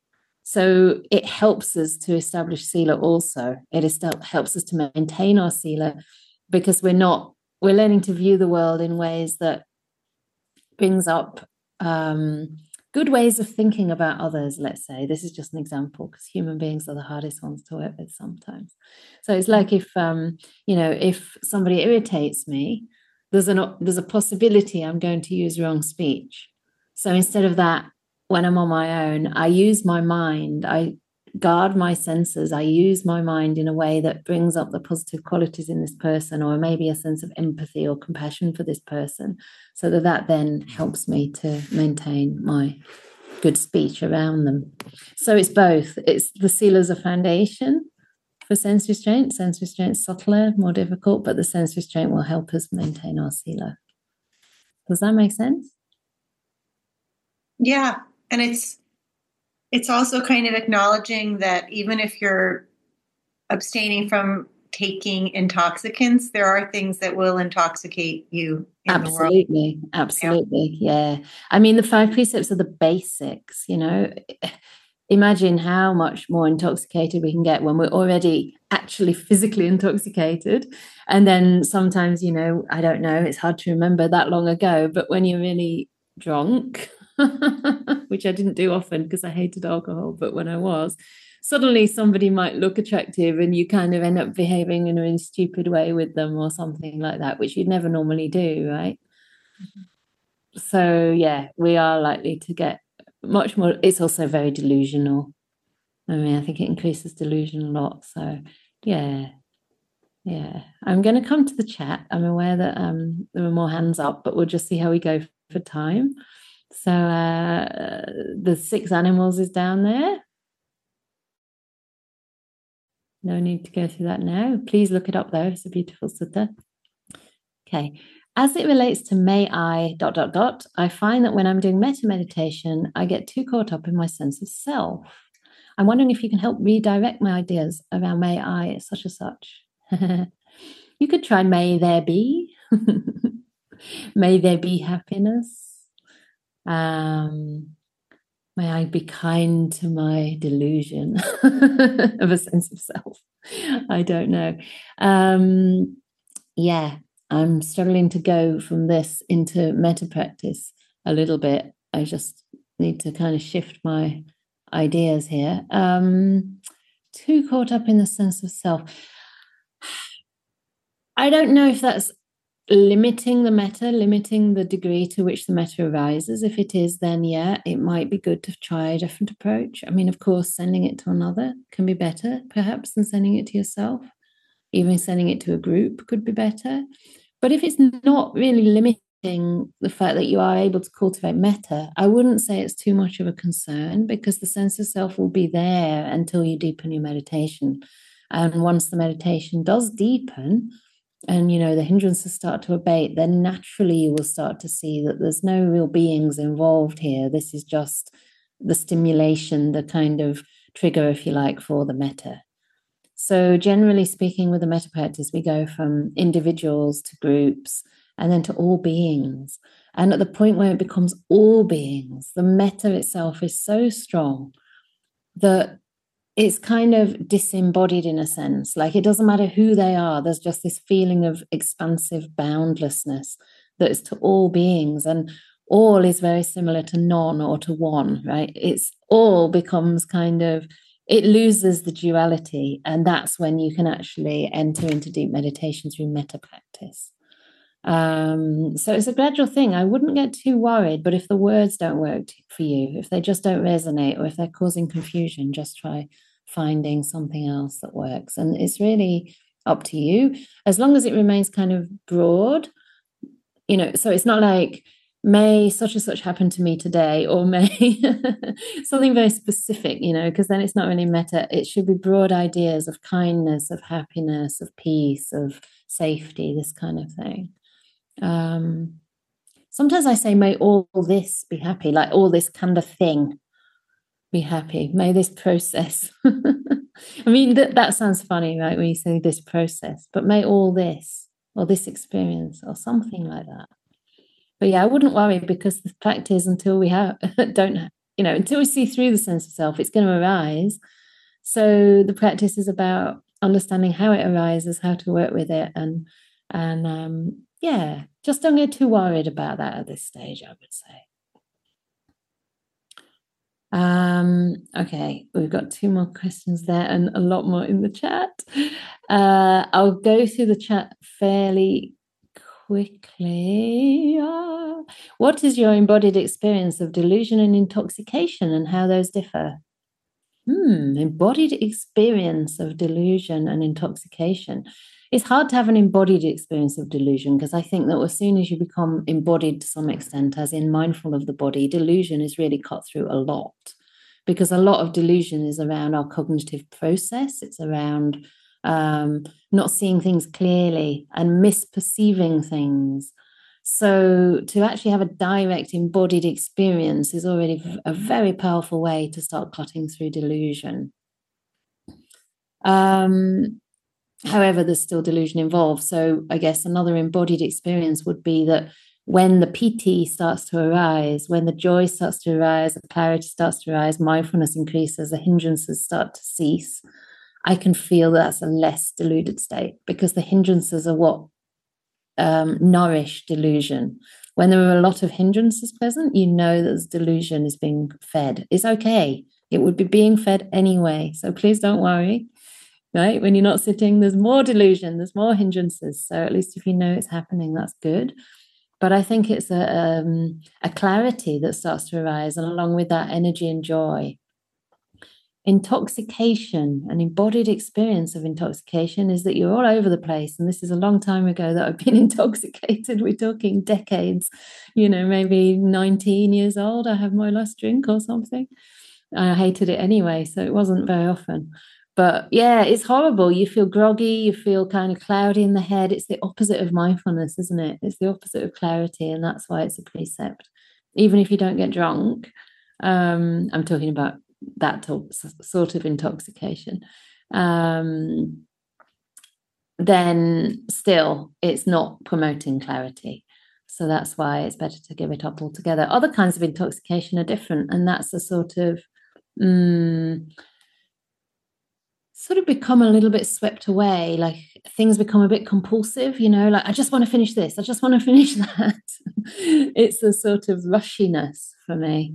So it helps us to establish Sila also. It is, helps us to maintain our Sila because we're not, we're learning to view the world in ways that brings up um, good ways of thinking about others, let's say. This is just an example because human beings are the hardest ones to work with sometimes. So it's like if, um, you know, if somebody irritates me, there's, an, there's a possibility I'm going to use wrong speech. So instead of that, when I'm on my own, I use my mind, I guard my senses, I use my mind in a way that brings up the positive qualities in this person, or maybe a sense of empathy or compassion for this person, so that that then helps me to maintain my good speech around them. So it's both. It's the sila as a foundation for sense restraint. Sense restraint is subtler, more difficult, but the sense restraint will help us maintain our sila. Does that make sense? Yeah. And it's it's also kind of acknowledging that even if you're abstaining from taking intoxicants, there are things that will intoxicate you in Absolutely. the world. Absolutely. Yeah. yeah. I mean, the five precepts are the basics, you know. Imagine how much more intoxicated we can get when we're already actually physically intoxicated. And then sometimes, you know, I don't know, it's hard to remember that long ago, but when you're really drunk, which I didn't do often because I hated alcohol, but when I was, suddenly somebody might look attractive and you kind of end up behaving in a really stupid way with them or something like that, which you'd never normally do, right? Mm-hmm. So, yeah, we are likely to get much more. It's also very delusional. I mean, I think it increases delusion a lot. So, yeah. Yeah. I'm going to come to the chat. I'm aware that um, there are more hands up, but we'll just see how we go for time. So uh, the six animals is down there. No need to go through that now. Please look it up though. It's a beautiful sutta. Okay. As it relates to may I dot dot dot, I find that when I'm doing metta meditation, I get too caught up in my sense of self. I'm wondering if you can help redirect my ideas around may I such and such. You could try may there be. May there be happiness. Um, may I be kind to my delusion of a sense of self. I don't know. Um, yeah, I'm struggling to go from this into metta practice a little bit. I just need to kind of shift my ideas here. Um, too caught up in the sense of self. I don't know if that's limiting the metta, limiting the degree to which the metta arises. If it is, then yeah, it might be good to try a different approach. I mean, of course, sending it to another can be better, perhaps, than sending it to yourself. Even sending it to a group could be better. But if it's not really limiting the fact that you are able to cultivate metta, I wouldn't say it's too much of a concern, because the sense of self will be there until you deepen your meditation. And once the meditation does deepen, and, you know, the hindrances start to abate, then naturally you will start to see that there's no real beings involved here. This is just the stimulation, the kind of trigger, if you like, for the metta. So generally speaking, with the metta practice, we go from individuals to groups and then to all beings. And at the point where it becomes all beings, the metta itself is so strong that it's kind of disembodied in a sense. Like, it doesn't matter who they are. There's just this feeling of expansive boundlessness that is to all beings. And all is very similar to none or to one, right? It's all becomes kind of, it loses the duality. And that's when you can actually enter into deep meditation through metta practice. Um, so it's a gradual thing. I wouldn't get too worried, but if the words don't work for you, if they just don't resonate, or if they're causing confusion, just try finding something else that works. And it's really up to you, as long as it remains kind of broad, you know. So it's not like, may such and such happen to me today, or may something very specific, you know, because then it's not really metta. It should be broad ideas of kindness, of happiness, of peace, of safety, this kind of thing. Um, sometimes I say, may all this be happy, like all this kind of thing be happy. May this process. I mean, that, that sounds funny, right, when you say this process, but may all this, or this experience, or something like that. But yeah, I wouldn't worry, because the fact is, until we have, don't, you know, until we see through the sense of self, it's going to arise. So the practice is about understanding how it arises, how to work with it, and and um, yeah, just don't get too worried about that at this stage, I would say. Um, okay, we've got two more questions there and a lot more in the chat. Uh, I'll go through the chat fairly quickly. Uh, what is your embodied experience of delusion and intoxication and how those differ? Hmm, embodied experience of delusion and intoxication. It's hard to have an embodied experience of delusion because I think that as soon as you become embodied to some extent, as in mindful of the body, delusion is really cut through a lot, because a lot of delusion is around our cognitive process. It's around um, not seeing things clearly and misperceiving things. So to actually have a direct embodied experience is already a very powerful way to start cutting through delusion. Um, however, there's still delusion involved. So I guess another embodied experience would be that when the piti starts to arise, when the joy starts to arise, the clarity starts to arise, mindfulness increases, the hindrances start to cease, I can feel that's a less deluded state, because the hindrances are what um, nourish delusion. When there are a lot of hindrances present, you know that delusion is being fed. It's okay. It would be being fed anyway. So please don't worry, right? When you're not sitting, there's more delusion, there's more hindrances. So at least if you know it's happening, that's good. But I think it's a, um, a clarity that starts to arise, and along with that, energy and joy. Intoxication, an embodied experience of intoxication, is that you're all over the place. And this is a long time ago that I've been intoxicated. We're talking decades, you know, maybe nineteen years old. I had my last drink or something. I hated it anyway, so it wasn't very often. But yeah, it's horrible. You feel groggy, you feel kind of cloudy in the head. It's the opposite of mindfulness, isn't it? It's the opposite of clarity. And that's why it's a precept. Even if you don't get drunk, um, I'm talking about that sort of intoxication, um, then still it's not promoting clarity. So that's why it's better to give it up altogether. Other kinds of intoxication are different, and that's a sort of um, sort of become a little bit swept away, like things become a bit compulsive, you know, like I just want to finish this, I just want to finish that. It's a sort of rushiness for me.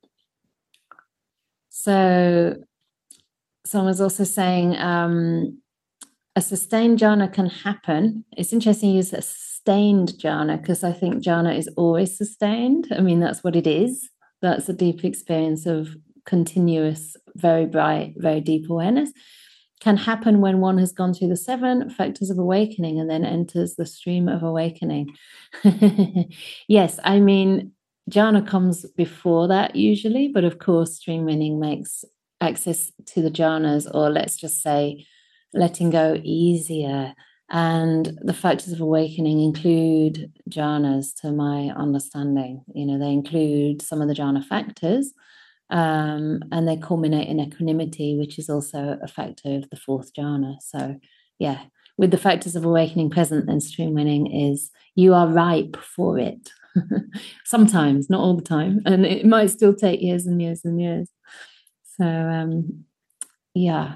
So someone's also saying um, a sustained jhana can happen. It's interesting you use a sustained jhana, because I think jhana is always sustained. I mean, that's what it is. That's a deep experience of continuous, very bright, very deep awareness. Can happen when one has gone through the seven factors of awakening and then enters the stream of awakening. Yes, I mean, jhana comes before that usually, but of course stream winning makes access to the jhanas, or let's just say letting go, easier. And the factors of awakening include jhanas, to my understanding. You know, they include some of the jhana factors, um, and they culminate in equanimity, which is also a factor of the fourth jhana. So yeah, with the factors of awakening present, then stream winning is, you are ripe for it. Sometimes, not all the time, and it might still take years and years and years. So um yeah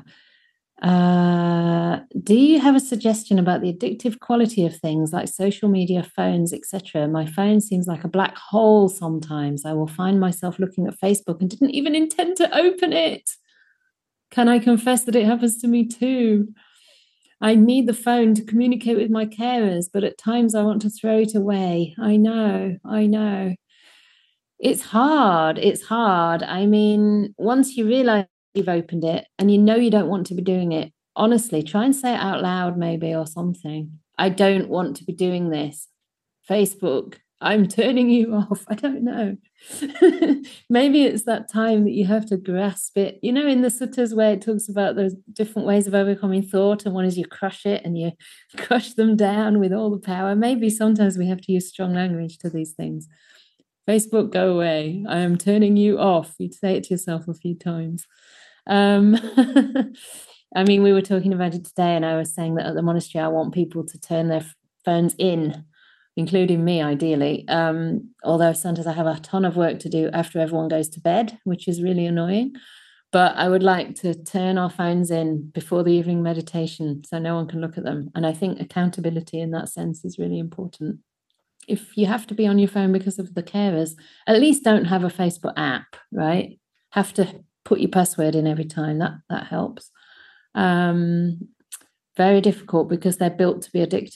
uh do you have a suggestion about the addictive quality of things like social media, phones, etc.? My phone seems like a black hole sometimes. I will find myself looking at Facebook and didn't even intend to open it. Can I confess that it happens to me too? I need the phone to communicate with my carers, but at times I want to throw it away. I know, I know. It's hard. It's hard. I mean, once you realize you've opened it and you know you don't want to be doing it, honestly, try and say it out loud maybe, or something. I don't want to be doing this. Facebook, I'm turning you off. I don't know. Maybe it's that time that you have to grasp it. You know, in the suttas where it talks about those different ways of overcoming thought, and one is you crush it and you crush them down with all the power. Maybe sometimes we have to use strong language to these things. Facebook, go away. I am turning you off. You'd say it to yourself a few times. Um, I mean, we were talking about it today, and I was saying that at the monastery, I want people to turn their phones in, including me, ideally. Um, although sometimes I have a ton of work to do after everyone goes to bed, which is really annoying. But I would like to turn our phones in before the evening meditation so no one can look at them. And I think accountability in that sense is really important. If you have to be on your phone because of the carers, at least don't have a Facebook app, right? Have to put your password in every time. That that helps. Um, very difficult because they're built to be addictive.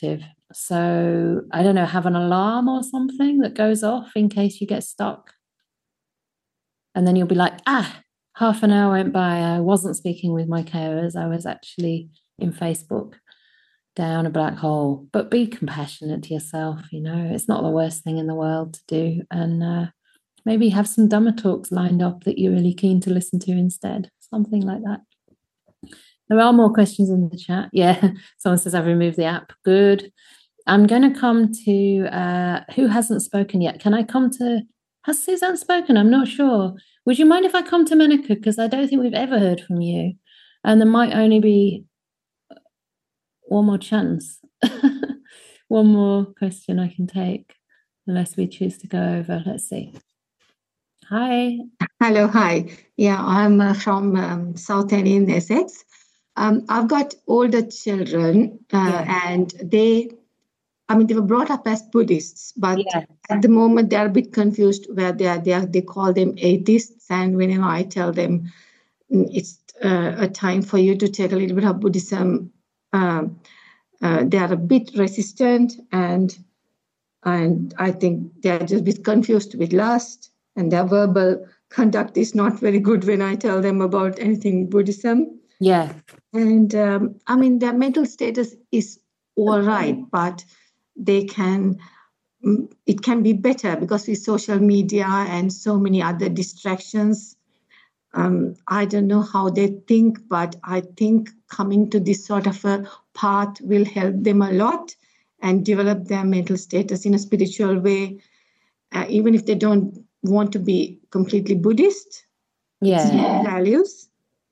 So I don't know, have an alarm or something that goes off in case you get stuck. And then you'll be like, ah, half an hour went by. I wasn't speaking with my carers. I was actually in Facebook down a black hole. But be compassionate to yourself. You know, it's not the worst thing in the world to do. And uh, maybe have some Dhamma talks lined up that you're really keen to listen to instead. Something like that. There are more questions in the chat. Yeah, someone says I've removed the app. Good. I'm going to come to uh, who hasn't spoken yet. Can I come to, has Suzanne spoken? I'm not sure. Would you mind if I come to Menaka? Because I don't think we've ever heard from you. And there might only be one more chance. One more question I can take, unless we choose to go over. Let's see. Hi. Hello, hi. Yeah, I'm uh, from um, South End in Essex. Um, I've got older children uh, Yeah. and they, I mean, they were brought up as Buddhists, but Yeah. at the moment they're a bit confused where they are, they are, they call them atheists. And whenever I tell them mm, it's uh, a time for you to take a little bit of Buddhism, um, uh, they are a bit resistant, and and I think they're just a bit confused with lust, and their verbal conduct is not very good when I tell them about anything Buddhism. Yeah. And um, I mean, their mental status is all right, but they can, mm, it can be better because with social media and so many other distractions. Um, I don't know how they think, but I think coming to this sort of a path will help them a lot and develop their mental status in a spiritual way, uh, even if they don't want to be completely Buddhist. It's Yeah. values.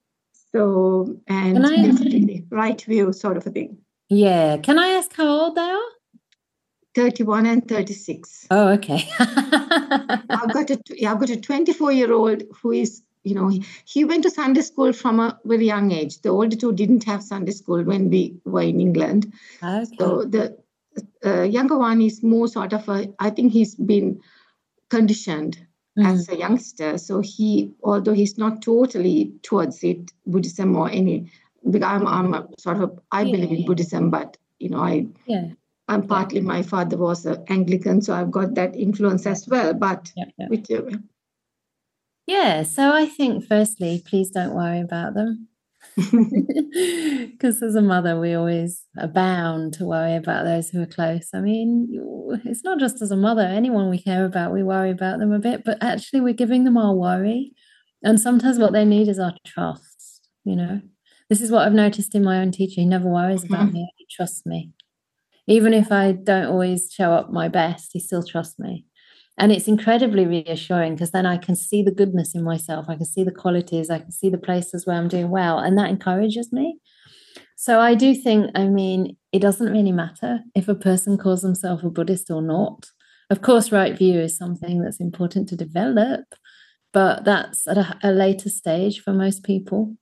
So, and Can I- basically right view sort of a thing. Yeah. Can I ask how old they are? thirty-one and thirty-six. Oh, okay. I've got a, yeah, I've got a twenty-four-year-old who is, you know, he, he went to Sunday school from a very young age. The older two didn't have Sunday school when we were in England. Okay. So the uh, younger one is more sort of a, I think he's been conditioned Mm. as a youngster. So he, although he's not totally towards it, Buddhism or any, because I'm, I'm a sort of, I Yeah. believe in Buddhism, but, you know, I, Yeah. I'm partly, my father was an Anglican, so I've got that influence as well. But Yeah. Yeah. whichever. Yeah, so I think firstly, please don't worry about them. Because as a mother, we always are bound to worry about those who are close. I mean, you- it's not just as a mother, anyone we care about, we worry about them a bit, but actually we're giving them our worry. And sometimes what they need is our trust, you know. This is what I've noticed in my own teacher. He never worries about me, he trusts me. Even if I don't always show up my best, he still trusts me. And it's incredibly reassuring because then I can see the goodness in myself. I can see the qualities. I can see the places where I'm doing well. And that encourages me. So I do think, I mean, it doesn't really matter if a person calls themselves a Buddhist or not. Of course, right view is something that's important to develop, but that's at a, a later stage for most people.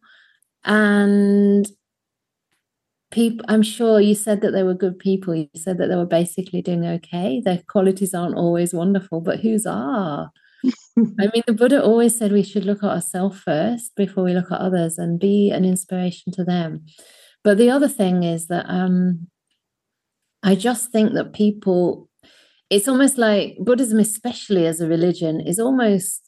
And people, I'm sure you said that they were good people. You said that they were basically doing okay. Their qualities aren't always wonderful, but whose are? I mean, the Buddha always said we should look at ourselves first before we look at others and be an inspiration to them. But the other thing is that um, I just think that people, it's almost like Buddhism, especially as a religion, is almost,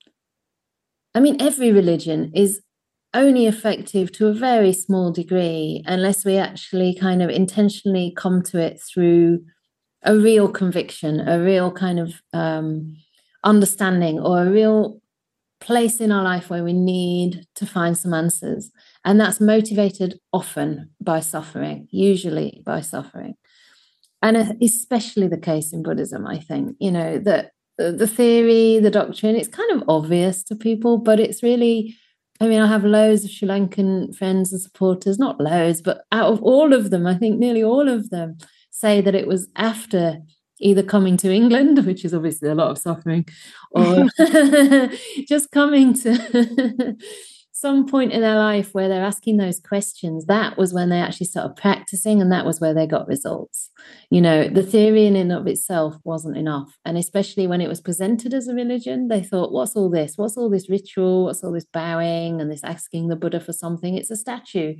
I mean, every religion is only effective to a very small degree unless we actually kind of intentionally come to it through a real conviction, a real kind of um, understanding, or a real place in our life where we need to find some answers. And that's motivated often by suffering, usually by suffering. And especially the case in Buddhism, I think, you know, that the theory, the doctrine, it's kind of obvious to people, but it's really, I mean, I have loads of Sri Lankan friends and supporters, not loads, but out of all of them, I think nearly all of them say that it was after either coming to England, which is obviously a lot of suffering, or just coming to some point in their life where they're asking those questions. That was when they actually started practicing, and that was where they got results. You know, the theory in and of itself wasn't enough. And especially when it was presented as a religion, they thought, what's all this? What's all this ritual? What's all this bowing and this asking the Buddha for something? It's a statue.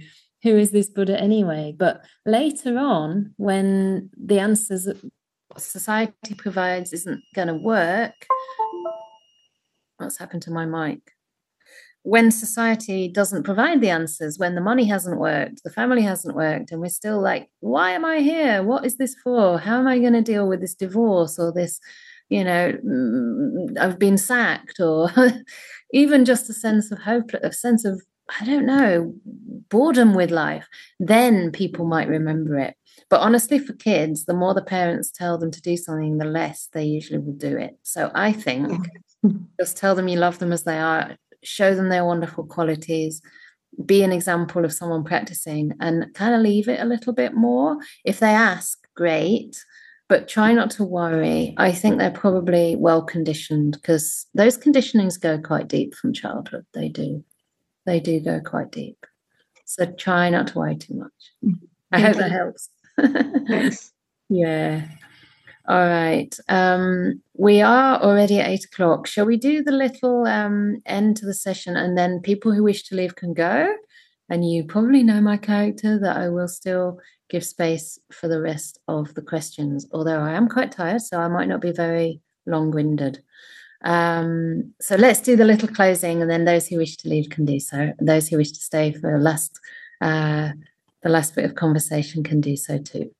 who is this Buddha anyway? But later on, when the answers that society provides isn't going to work, what's happened to my mic? When society doesn't provide the answers, when the money hasn't worked, the family hasn't worked, and we're still like, why am I here? What is this for? How am I going to deal with this divorce or this, you know, I've been sacked, or even just a sense of hope, a sense of, I don't know, boredom with life, then people might remember it. But honestly, for kids, the more the parents tell them to do something, the less they usually will do it. So I think just tell them you love them as they are, show them their wonderful qualities, be an example of someone practicing, and kind of leave it a little bit more. If they ask, great, but try not to worry. I think they're probably well conditioned, because those conditionings go quite deep from childhood. They do. They do go quite deep. So try not to worry too much. I Thank hope you. that helps. Thanks. Yeah. All right. Um, we are already at eight o'clock. Shall we do the little um, end to the session, and then people who wish to leave can go? And you probably know my character, that I will still give space for the rest of the questions, although I am quite tired, so I might not be very long-winded. Um, so let's do the little closing, and then those who wish to leave can do so. And those who wish to stay for the last, uh, the last bit of conversation can do so too.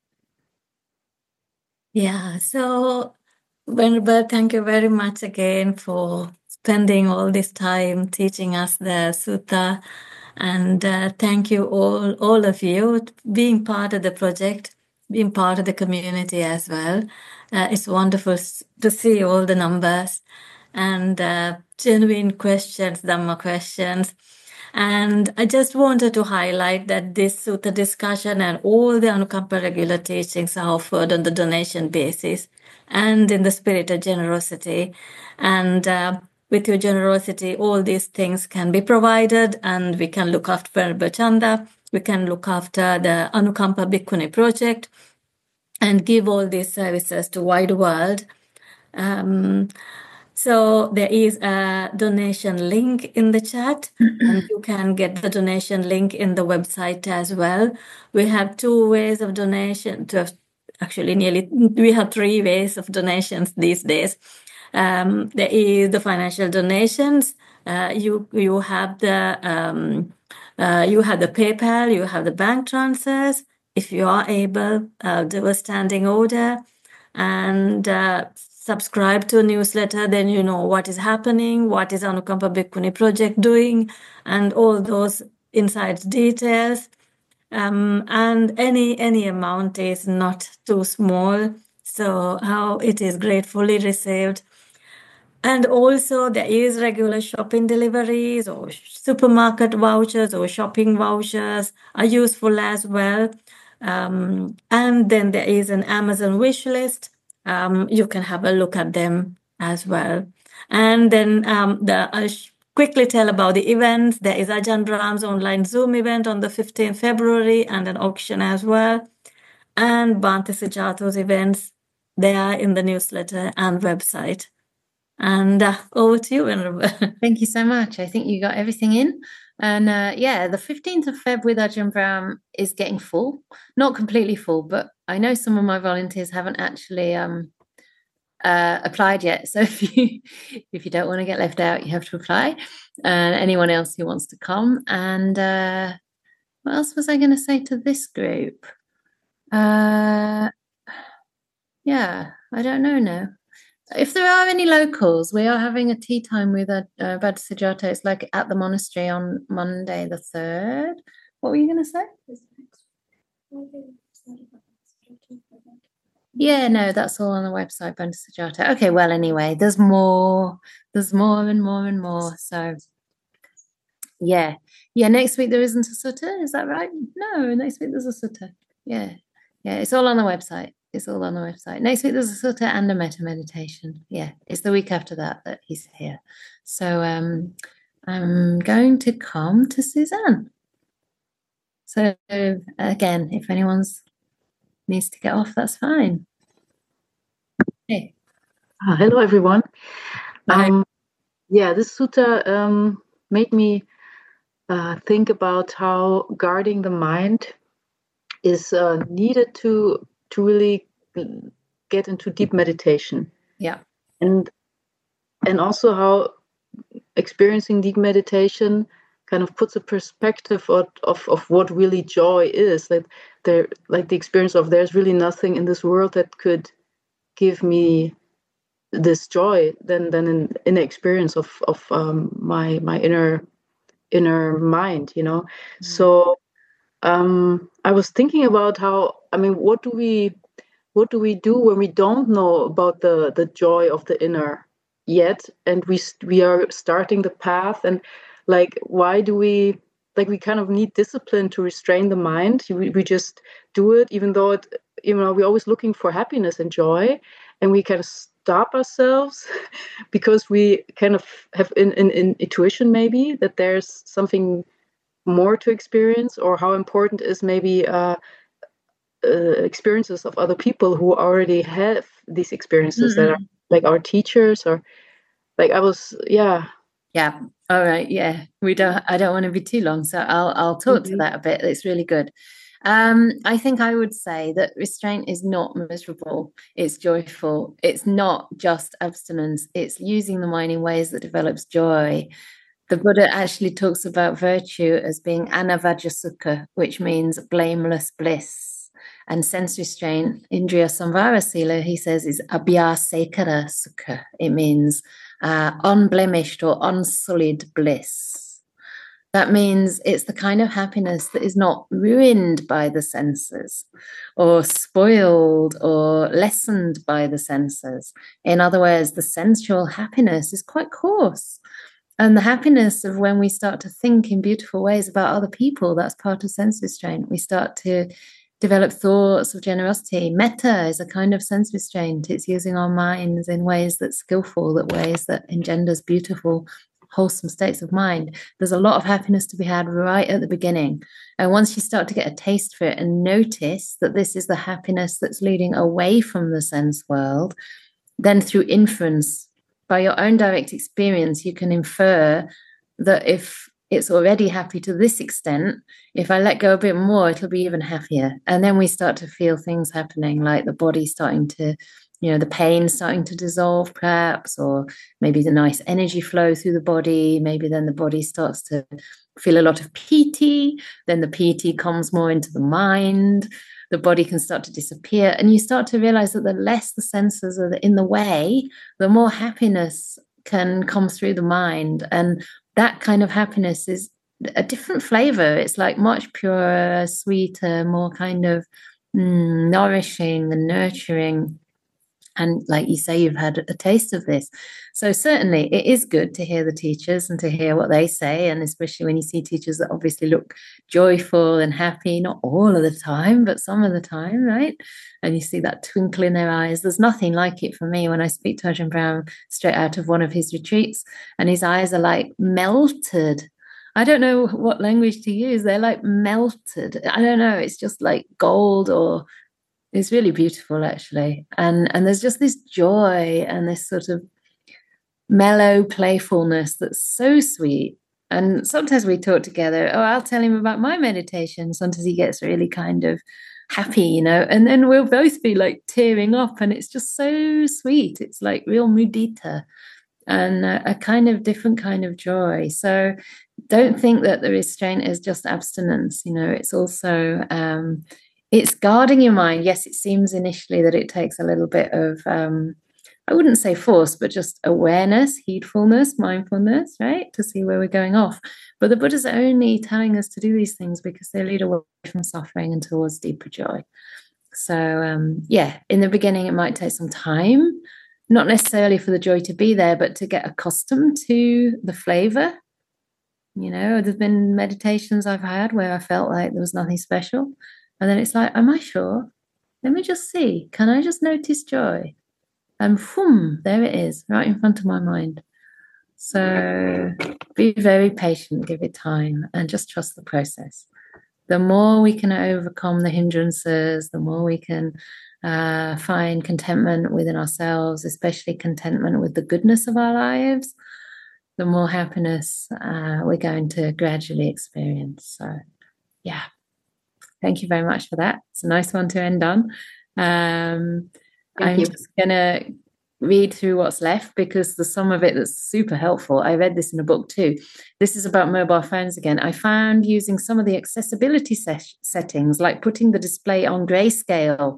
Yeah, so Venerable, thank you very much again for spending all this time teaching us the sutta. And uh, thank you all, all of you, being part of the project, being part of the community as well. Uh, it's wonderful to see all the numbers and uh, genuine questions, Dhamma questions. And I just wanted to highlight that this sutta discussion and all the Anukampa regular teachings are offered on the donation basis and in the spirit of generosity. And uh, with your generosity, all these things can be provided, and we can look after Venerable Chanda, we can look after the Anukampa Bhikkhuni project, and give all these services to wide world. Um, So there is a donation link in the chat, and you can get the donation link in the website as well. We have two ways of donation, to actually nearly, we have three ways of donations these days. Um, there is the financial donations. Uh, you you have the um, uh, you have the PayPal, you have the bank transfers. If you are able, uh, do a standing order and uh, subscribe to a newsletter, then you know what is happening, what is Anukampa Bhikkhuni project doing, and all those inside details. Um, and any any amount is not too small, so how it is gratefully received. And also there is regular shopping deliveries or supermarket vouchers or shopping vouchers are useful as well. Um, and then there is an Amazon wish list. Um, you can have a look at them as well. And then um, the, I'll quickly tell about the events. There is Ajahn Brahm's online Zoom event on the fifteenth of February and an auction as well. And Bhante Sujato's events, they are in the newsletter and website. And uh, over to you, Venerable. Thank you so much. I think you got everything in. And uh, yeah, the fifteenth of February with Ajahn Brahm is getting full. Not completely full, but I know some of my volunteers haven't actually um, uh, applied yet. So if you if you don't want to get left out, you have to apply. And anyone else who wants to come. And uh, what else was I going to say to this group? Uh, yeah, I don't know now. If there are any locals, we are having a tea time with uh, uh, Bhante Sujato. It's like at the monastery on Monday the third. What were you going to say? Yeah, no, that's all on the website, Bhante Sujato. Okay, well, anyway, there's more. There's more and more and more. So, yeah. Yeah, next week there isn't a sutta. Is that right? No, next week there's a sutta. Yeah. Yeah, it's all on the website. It's all on the website. Next week there's a sutta and a metta meditation. Yeah, it's the week after that that he's here. So um, I'm going to come to Suzanne. So again, if anyone's needs to get off, that's fine. Hey. Uh, hello, everyone. Um, yeah, this sutta um, made me uh, think about how guarding the mind is uh, needed to to really get into deep meditation. Yeah. And and also how experiencing deep meditation kind of puts a perspective of, of, of what really joy is. Like there, like the experience of there's really nothing in this world that could give me this joy than than an inner experience of of um, my my inner inner mind, you know. Mm-hmm. So um, I was thinking about how, I mean, what do we what do we do when we don't know about the the joy of the inner yet, and we we are starting the path, and like why do we like we kind of need discipline to restrain the mind. We, we just do it even though it, you know, we're always looking for happiness and joy, and we kind of stop ourselves because we kind of have an, an, an intuition maybe that there's something more to experience, or how important is maybe uh Uh, experiences of other people who already have these experiences, mm-hmm. that are like our teachers, or like I was yeah yeah all right yeah we don't I don't want to be too long, so I'll I'll talk mm-hmm. to that a bit. It's really good. um I think I would say that restraint is not miserable, it's joyful. It's not just abstinence, it's using the mind in ways that develops joy. The Buddha actually talks about virtue as being anavajasukha, which means blameless bliss. And sense restraint, indriya samvara sila, he says, is abhyasekara sukha. It means uh, unblemished or unsullied bliss. That means it's the kind of happiness that is not ruined by the senses, or spoiled or lessened by the senses. In other words, the sensual happiness is quite coarse. And the happiness of when we start to think in beautiful ways about other people, that's part of sense restraint. We start to develop thoughts of generosity. Metta is a kind of sense restraint. It's using our minds in ways that's skillful, that ways that engenders beautiful, wholesome states of mind. There's a lot of happiness to be had right at the beginning. And once you start to get a taste for it and notice that this is the happiness that's leading away from the sense world, then through inference, by your own direct experience, you can infer that if it's already happy to this extent, if I let go a bit more, it'll be even happier. And then we start to feel things happening, like the body starting to, you know, the pain starting to dissolve perhaps, or maybe the nice energy flow through the body. Maybe then the body starts to feel a lot of piti. Then the piti comes more into the mind. The body can start to disappear. And you start to realize that the less the senses are in the way, the more happiness can come through the mind. And that kind of happiness is a different flavor. It's like much purer, sweeter, more kind of mm, nourishing and nurturing. And like you say, you've had a taste of this. So certainly it is good to hear the teachers and to hear what they say. And especially when you see teachers that obviously look joyful and happy, not all of the time, but some of the time, right? And you see that twinkle in their eyes. There's nothing like it for me when I speak to Ajahn Brahm straight out of one of his retreats, and his eyes are like melted. I don't know what language to use. They're like melted. I don't know. It's just like gold, or it's really beautiful, actually. And and there's just this joy and this sort of mellow playfulness that's so sweet. And sometimes we talk together, oh, I'll tell him about my meditation. Sometimes he gets really kind of happy, you know, and then we'll both be like tearing up, and it's just so sweet. It's like real mudita and a, a kind of different kind of joy. So don't think that the restraint is just abstinence, you know, it's also... Um, It's guarding your mind. Yes, it seems initially that it takes a little bit of, um, I wouldn't say force, but just awareness, heedfulness, mindfulness, right? To see where we're going off. But the Buddha's only telling us to do these things because they lead away from suffering and towards deeper joy. So, um, yeah, in the beginning, it might take some time, not necessarily for the joy to be there, but to get accustomed to the flavor. You know, there's been meditations I've had where I felt like there was nothing special. And then it's like, am I sure? Let me just see. Can I just notice joy? And boom, there it is, right in front of my mind. So be very patient, give it time, and just trust the process. The more we can overcome the hindrances, the more we can uh, find contentment within ourselves, especially contentment with the goodness of our lives, the more happiness uh, we're going to gradually experience. So, yeah, thank you very much for that. It's a nice one to end on. Um, I'm you. just going to read through what's left because there's some of it that's super helpful. I read this in a book too. This is about mobile phones again. I found using some of the accessibility set- settings, like putting the display on grayscale.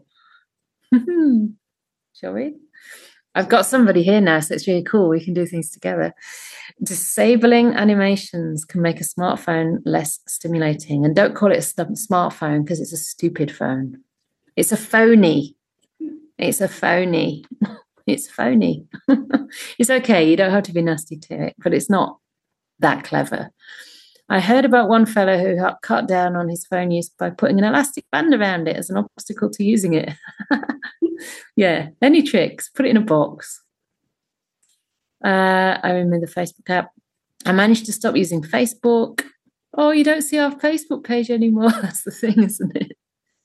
Shall we? I've got somebody here now, so it's really cool. We can do things together. Disabling animations can make a smartphone less stimulating. And don't call it a st- smartphone because it's a stupid phone. It's a phony. It's a phony. It's phony. It's okay. You don't have to be nasty to it, but it's not that clever. I heard about one fellow who cut down on his phone use by putting an elastic band around it as an obstacle to using it. Yeah, any tricks, put it in a box. Uh, I remember the Facebook app. I managed to stop using Facebook. Oh, you don't see our Facebook page anymore. That's the thing, isn't it?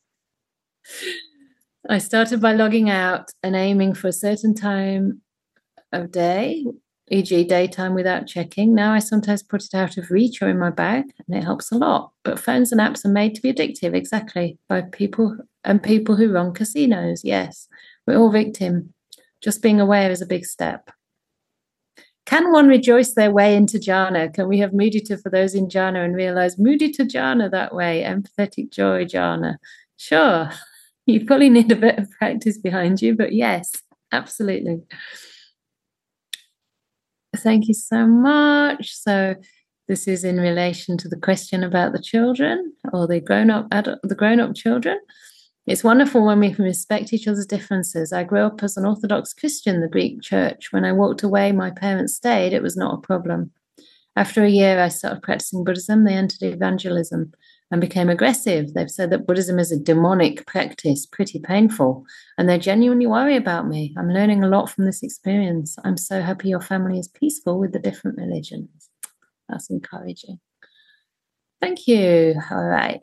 I started by logging out and aiming for a certain time of day, for example daytime without checking. Now I sometimes put it out of reach or in my bag, and it helps a lot. But phones and apps are made to be addictive, exactly, by people and people who run casinos. Yes, we're all victim. Just being aware is a big step. Can one rejoice their way into jhana? Can we have mudita for those in jhana and realize mudita jhana that way? Empathetic joy jhana. Sure, you probably need a bit of practice behind you, but yes, absolutely. Thank you so much. So this is in relation to the question about the children or the grown-up adult, the grown-up children. It's wonderful when we can respect each other's differences. I grew up as an Orthodox Christian in the Greek church. When I walked away, my parents stayed. It was not a problem. After a year, I started practicing Buddhism. They entered evangelism and became aggressive. They've said that Buddhism is a demonic practice, pretty painful, and they genuinely worry about me. I'm learning a lot from this experience. I'm so happy your family is peaceful with the different religions. That's encouraging. Thank you. All right.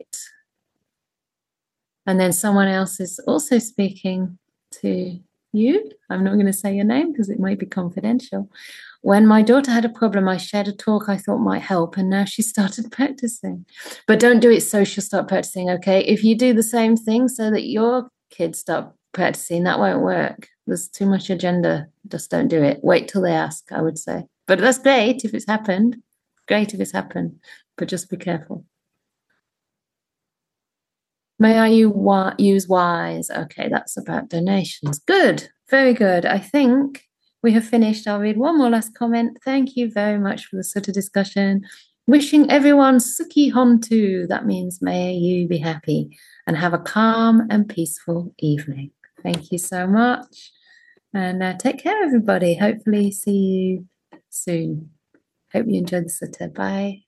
And then someone else is also speaking to you. I'm not going to say your name because it might be confidential. When my daughter had a problem, I shared a talk I thought might help, and now she started practicing. But don't do it so she'll start practicing, okay? If you do the same thing so that your kids start practicing, that won't work. There's too much agenda. Just don't do it. Wait till they ask, I would say. But that's great if it's happened. Great if it's happened. But just be careful. May I use wise? Okay, that's about donations. Good, very good. I think we have finished. I'll read one more last comment. Thank you very much for the sutta discussion. Wishing everyone Sukhi Hontu. That means may you be happy and have a calm and peaceful evening. Thank you so much. And uh, take care, everybody. Hopefully see you soon. Hope you enjoyed the sutta. Bye.